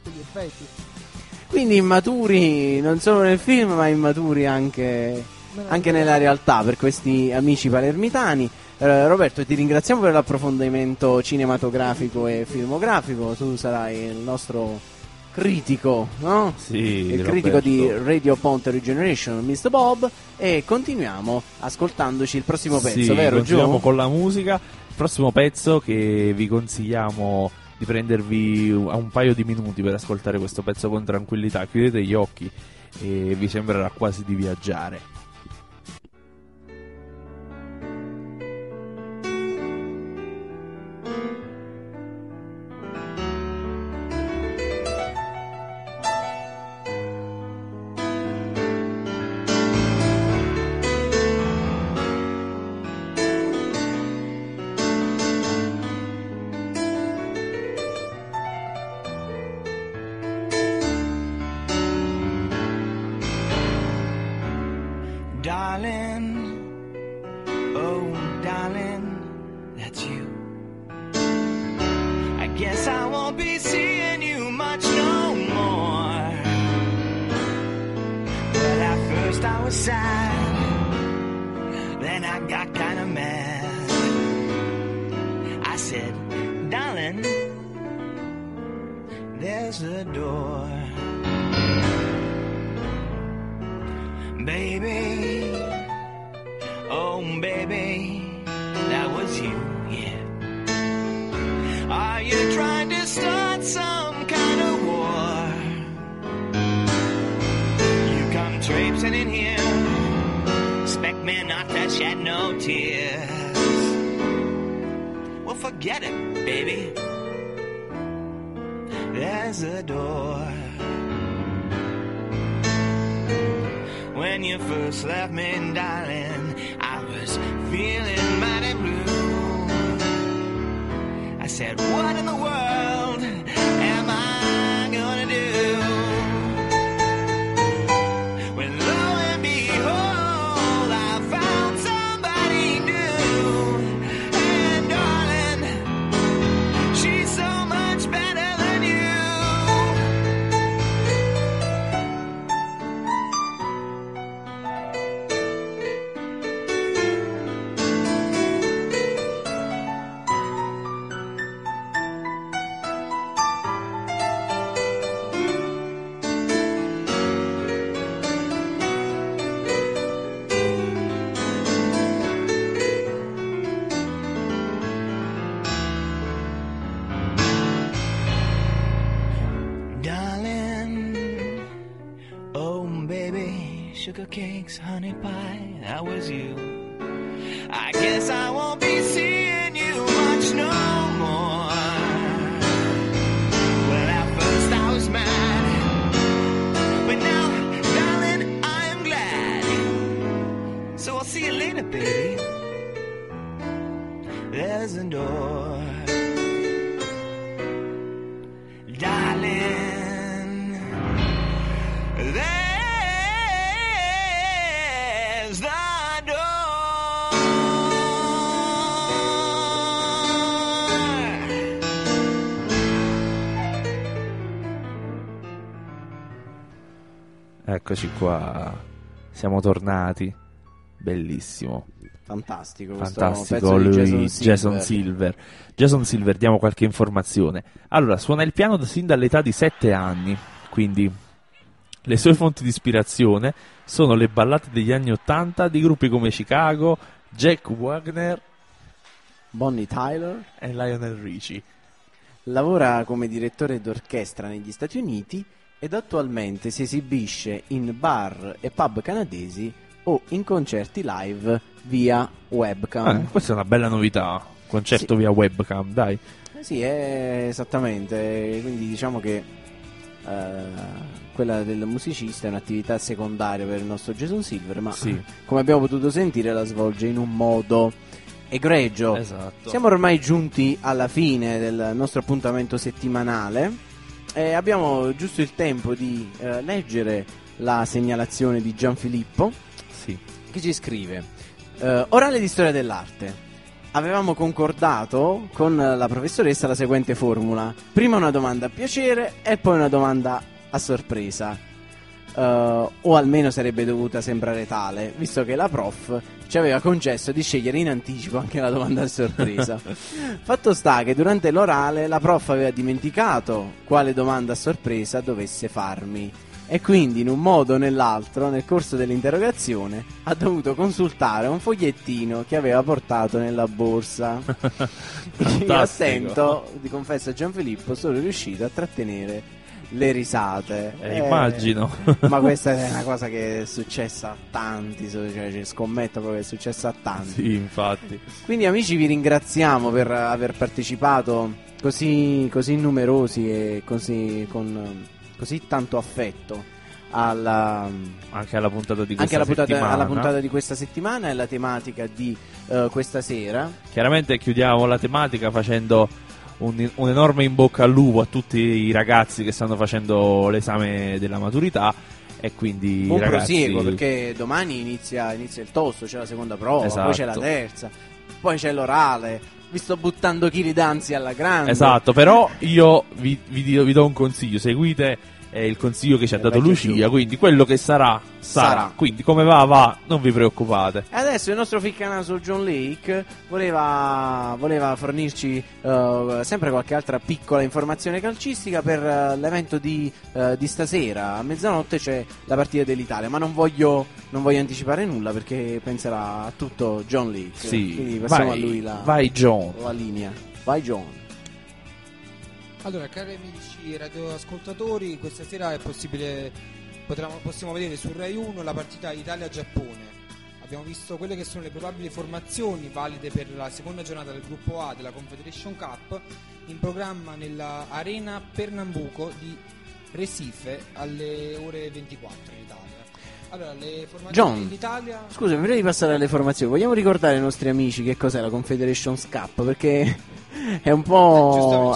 Quindi immaturi non solo nel film, ma immaturi anche nella realtà per questi amici palermitani. Roberto, ti ringraziamo per l'approfondimento cinematografico e filmografico. Tu sarai il nostro critico, no? Sì, il Roberto. critico di Radio Ponte Regeneration, Mr. Bob, e continuiamo ascoltandoci il prossimo pezzo, vero Gio? Continuiamo con la musica. Il prossimo pezzo che vi consigliamo di prendervi un paio di minuti per ascoltare questo pezzo con tranquillità. Chiudete gli occhi e vi sembrerà quasi di viaggiare. Darling, was sad. Then I got kind of mad. I said, darling, there's the door. Baby, oh baby, that was you, yeah. Are you trying to start some kind of war? You come traipsing in here, expect me not to shed no tears. Well, forget it, baby. There's a door. When you first left me, darling, I was feeling mighty blue. I said, what in the world am I gonna do? When lo and behold, I found somebody new. And darling, she's so much better than you. Sugar cakes, honey pie, that was you. I guess I won't be seeing you much no more. Well, at first I was mad, but now, darling, I am glad. So I'll see you later, baby. There's a door. Darling, there's the door. Eccoci qua, siamo tornati. Bellissimo. Fantastico, Fantastico lui, Jason Silver. Jason Silver, diamo qualche informazione. Allora, suona il piano sin dall'età di 7 anni, quindi le sue fonti di ispirazione sono le ballate degli anni 80 di gruppi come Chicago, Jack Wagner, Bonnie Tyler e Lionel Richie. Lavora come direttore d'orchestra negli Stati Uniti ed attualmente si esibisce in bar e pub canadesi o in concerti live via webcam. Questa è una bella novità, concerto Sì. via webcam, dai. Sì, è esattamente, quindi diciamo che quella del musicista è un'attività secondaria per il nostro Jason Silver, ma Sì. come abbiamo potuto sentire la svolge in un modo egregio. Esatto. Siamo ormai giunti alla fine del nostro appuntamento settimanale e abbiamo giusto il tempo di leggere la segnalazione di Gianfilippo, Sì. che ci scrive: orale di storia dell'arte. Avevamo concordato con la professoressa la seguente formula: prima una domanda a piacere e poi una domanda a sorpresa, o almeno sarebbe dovuta sembrare tale, visto che la prof ci aveva concesso di scegliere in anticipo anche la domanda a sorpresa. Fatto sta che durante l'orale la prof aveva dimenticato quale domanda a sorpresa dovesse farmi, e quindi in un modo o nell'altro nel corso dell'interrogazione ha dovuto consultare un fogliettino che aveva portato nella borsa. Io attento, ti confesso a Gianfilippo, sono riuscito a trattenere le risate. Immagino. Ma questa è una cosa che è successa a tanti, cioè, scommetto proprio che è successa a tanti. Sì, infatti. Quindi amici, vi ringraziamo per aver partecipato così numerosi e così con così tanto affetto anche alla puntata di questa settimana. Alla settimana. puntata di questa settimana e alla tematica di questa sera. Chiaramente chiudiamo la tematica facendo un enorme in bocca al lupo a tutti i ragazzi che stanno facendo l'esame della maturità, e quindi Buon ragazzi, prosieguo, perché domani inizia il tosto, c'è la seconda prova, Esatto. poi c'è la terza, poi c'è l'orale. Vi sto buttando chili d'ansia alla grande. Esatto, però io vi do un consiglio: seguite è il consiglio che ci ha dato vecchio Lucia, Giù. quindi quello che sarà, Sarà. Quindi come va, non vi preoccupate. E adesso il nostro ficcanaso John Lake voleva fornirci sempre qualche altra piccola informazione calcistica per l'evento di stasera. A mezzanotte c'è la partita dell'Italia, ma non voglio anticipare nulla perché penserà a tutto John Lake. Sì, Quindi passiamo vai, a lui vai John. la linea. Vai John. Allora, cari amici radioascoltatori, questa sera è possibile, possiamo vedere su Rai 1 la partita Italia-Giappone. Abbiamo visto quelle che sono le probabili formazioni valide per la seconda giornata del gruppo A della Confederation Cup, in programma nella Arena Pernambuco di Recife alle ore 24 in Italia. Allora, le formazioni John, d'Italia... scusa, prima di passare alle formazioni, vogliamo ricordare ai nostri amici che cos'è la Confederations Cup? Perché è un po'...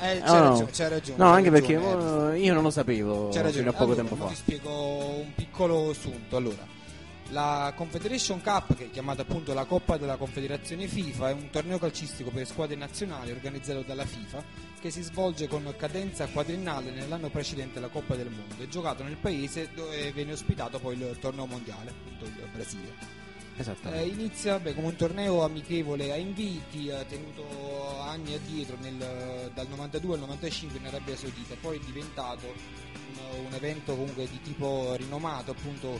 c'è ragione. No, anche perché io non lo sapevo fino a poco tempo fa. Vi spiego un piccolo assunto. Allora, la Confederation Cup, che è chiamata appunto la Coppa della Confederazione FIFA, è un torneo calcistico per squadre nazionali organizzato dalla FIFA che si svolge con cadenza quadriennale nell'anno precedente alla Coppa del Mondo e giocato nel paese dove viene ospitato poi il torneo mondiale, appunto il Brasile. Esatto. Inizia come un torneo amichevole a inviti, tenuto anni addietro dal 92 al 95 in Arabia Saudita, poi è diventato un evento comunque di tipo rinomato appunto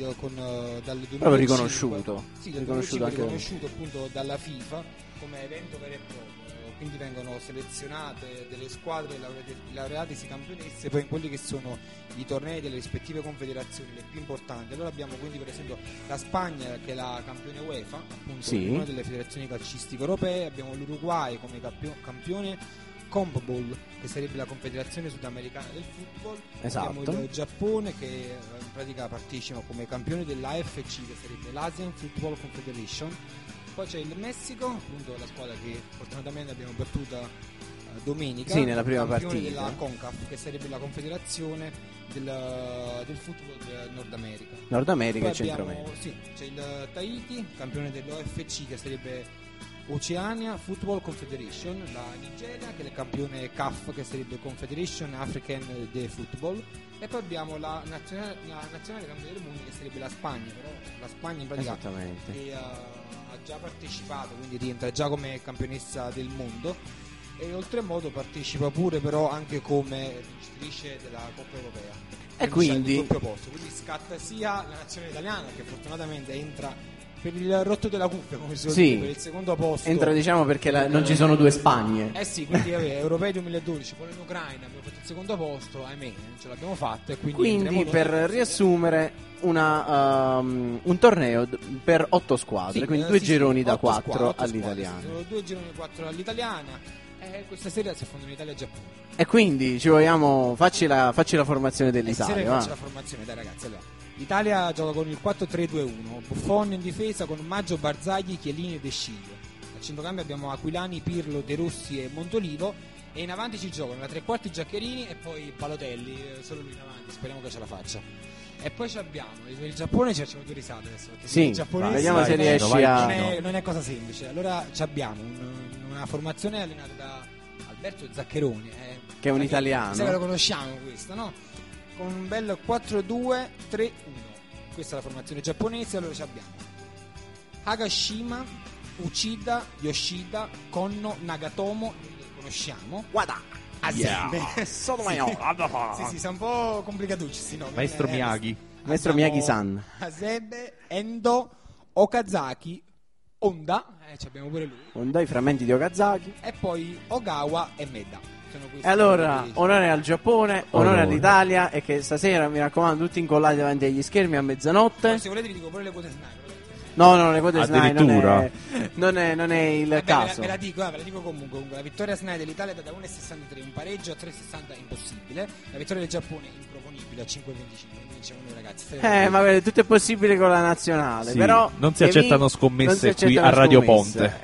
dal 2005, proprio riconosciuto. Sì, dal riconosciuto 2005 anche riconosciuto appunto dalla FIFA come evento vero e proprio. Quindi vengono selezionate delle squadre laureatesi campionesse poi in quelli che sono i tornei delle rispettive confederazioni le più importanti. Allora abbiamo quindi per esempio la Spagna che è la campione UEFA, appunto sì, una delle federazioni calcistiche europee, abbiamo l'Uruguay come campione CONMEBOL, che sarebbe la confederazione sudamericana del football. Esatto. Abbiamo il Giappone che in pratica partecipa come campione dell'AFC, che sarebbe l'Asian Football Confederation. Poi c'è il Messico, appunto la squadra che fortunatamente abbiamo battuta domenica, sì, nella prima campione partita della CONCACAF, che sarebbe la confederazione del football del Nord America. E Centro America. Sì, c'è il Tahiti, campione dell'OFC, che sarebbe Oceania Football Confederation, la Nigeria che è il campione CAF, che sarebbe Confederation African de Football, e poi abbiamo la nazionale campione del mondo, che sarebbe la Spagna. Però la Spagna in pratica che, ha già partecipato, quindi rientra già come campionessa del mondo, e oltremodo partecipa pure però anche come vincitrice della Coppa Europea, e quindi il doppio posto, quindi scatta sia la nazione italiana, che fortunatamente entra per il rotto della cuffia, come si dice, per il secondo posto. Entra, diciamo, perché non ci sono due Spagne. Sì, quindi Europei 2012, poi in Ucraina abbiamo fatto il secondo posto, ahimè, non ce l'abbiamo fatta, e quindi per riassumere un torneo per 8 squadre, sì, quindi due gironi da 4 squadre, all'italiana. Sono 2 gironi da 4 all'italiana. Questa sera si affondano Italia e Giappone. E quindi ci vogliamo facci la formazione dell'Italia. Faccio la formazione, dai ragazzi. Allora, l'Italia gioca con il 4-3-2-1, Buffon in difesa con Maggio, Barzagli, Chiellini e De Sciglio. Al centrocampo abbiamo Aquilani, Pirlo, De Rossi e Montolivo, e in avanti ci giocano la tre quarti Giaccherini e poi Balotelli, solo lui in avanti, speriamo che ce la faccia. E poi abbiamo il Giappone, ci facciamo 2 risate adesso, sì, vediamo se riesci a... Non è cosa semplice. Allora abbiamo una formazione allenata da Alberto Zaccheroni, che è un italiano. Se lo conosciamo questo, no? Con un bel 4-2-3-1. Questa è la formazione giapponese. Allora abbiamo Hagashima, Uchida, Yoshida, Konno, Nagatomo, li conosciamo. Wada. Sono sì, sono un po' complicatucci sti nomi. Maestro Miyagi. Maestro Miyagi-san. Hasebe, Endo, Okazaki, Honda, abbiamo pure lui. Honda, i frammenti di Okazaki. E poi Ogawa e Meda. E allora, onore al Giappone, onore all'Italia, e che stasera, mi raccomando, tutti incollati davanti agli schermi a mezzanotte. Poi, se volete vi dico pure le quote sniper. No, le quote SNAI non è il caso. Ve la dico comunque. La vittoria SNAI dell'Italia è da 1,63, un pareggio a 3,60 impossibile. La vittoria del Giappone improponibile a 5,25. Quindi diciamo noi ragazzi. Ma vedi, tutto è possibile con la nazionale. Sì, però non si accettano scommesse qui a Radio Ponte.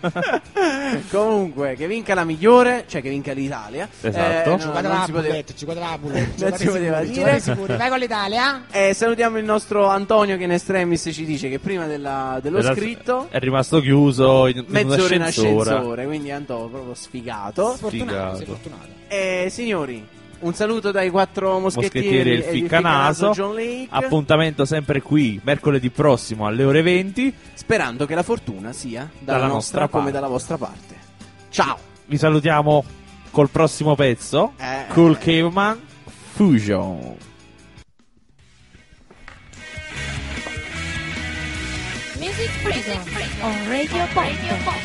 Comunque, che vinca la migliore, cioè che vinca l'Italia. Esatto. Non si poteva dire. Vai con l'Italia. Salutiamo il nostro Antonio che in estremis ci dice che prima dello scritto è rimasto chiuso in mezz'ora in ascensore. ascensore, quindi Antonio proprio sfigato. Fortunato. Signori, Un saluto dai 4 moschettieri e il Ficcanaso. John Lake. Appuntamento sempre qui mercoledì prossimo alle ore 20. Sperando che la fortuna sia dalla nostra come dalla vostra parte. Ciao. Vi salutiamo col prossimo pezzo. Cool Caveman Fusion. Music Freedom on Radio Pop.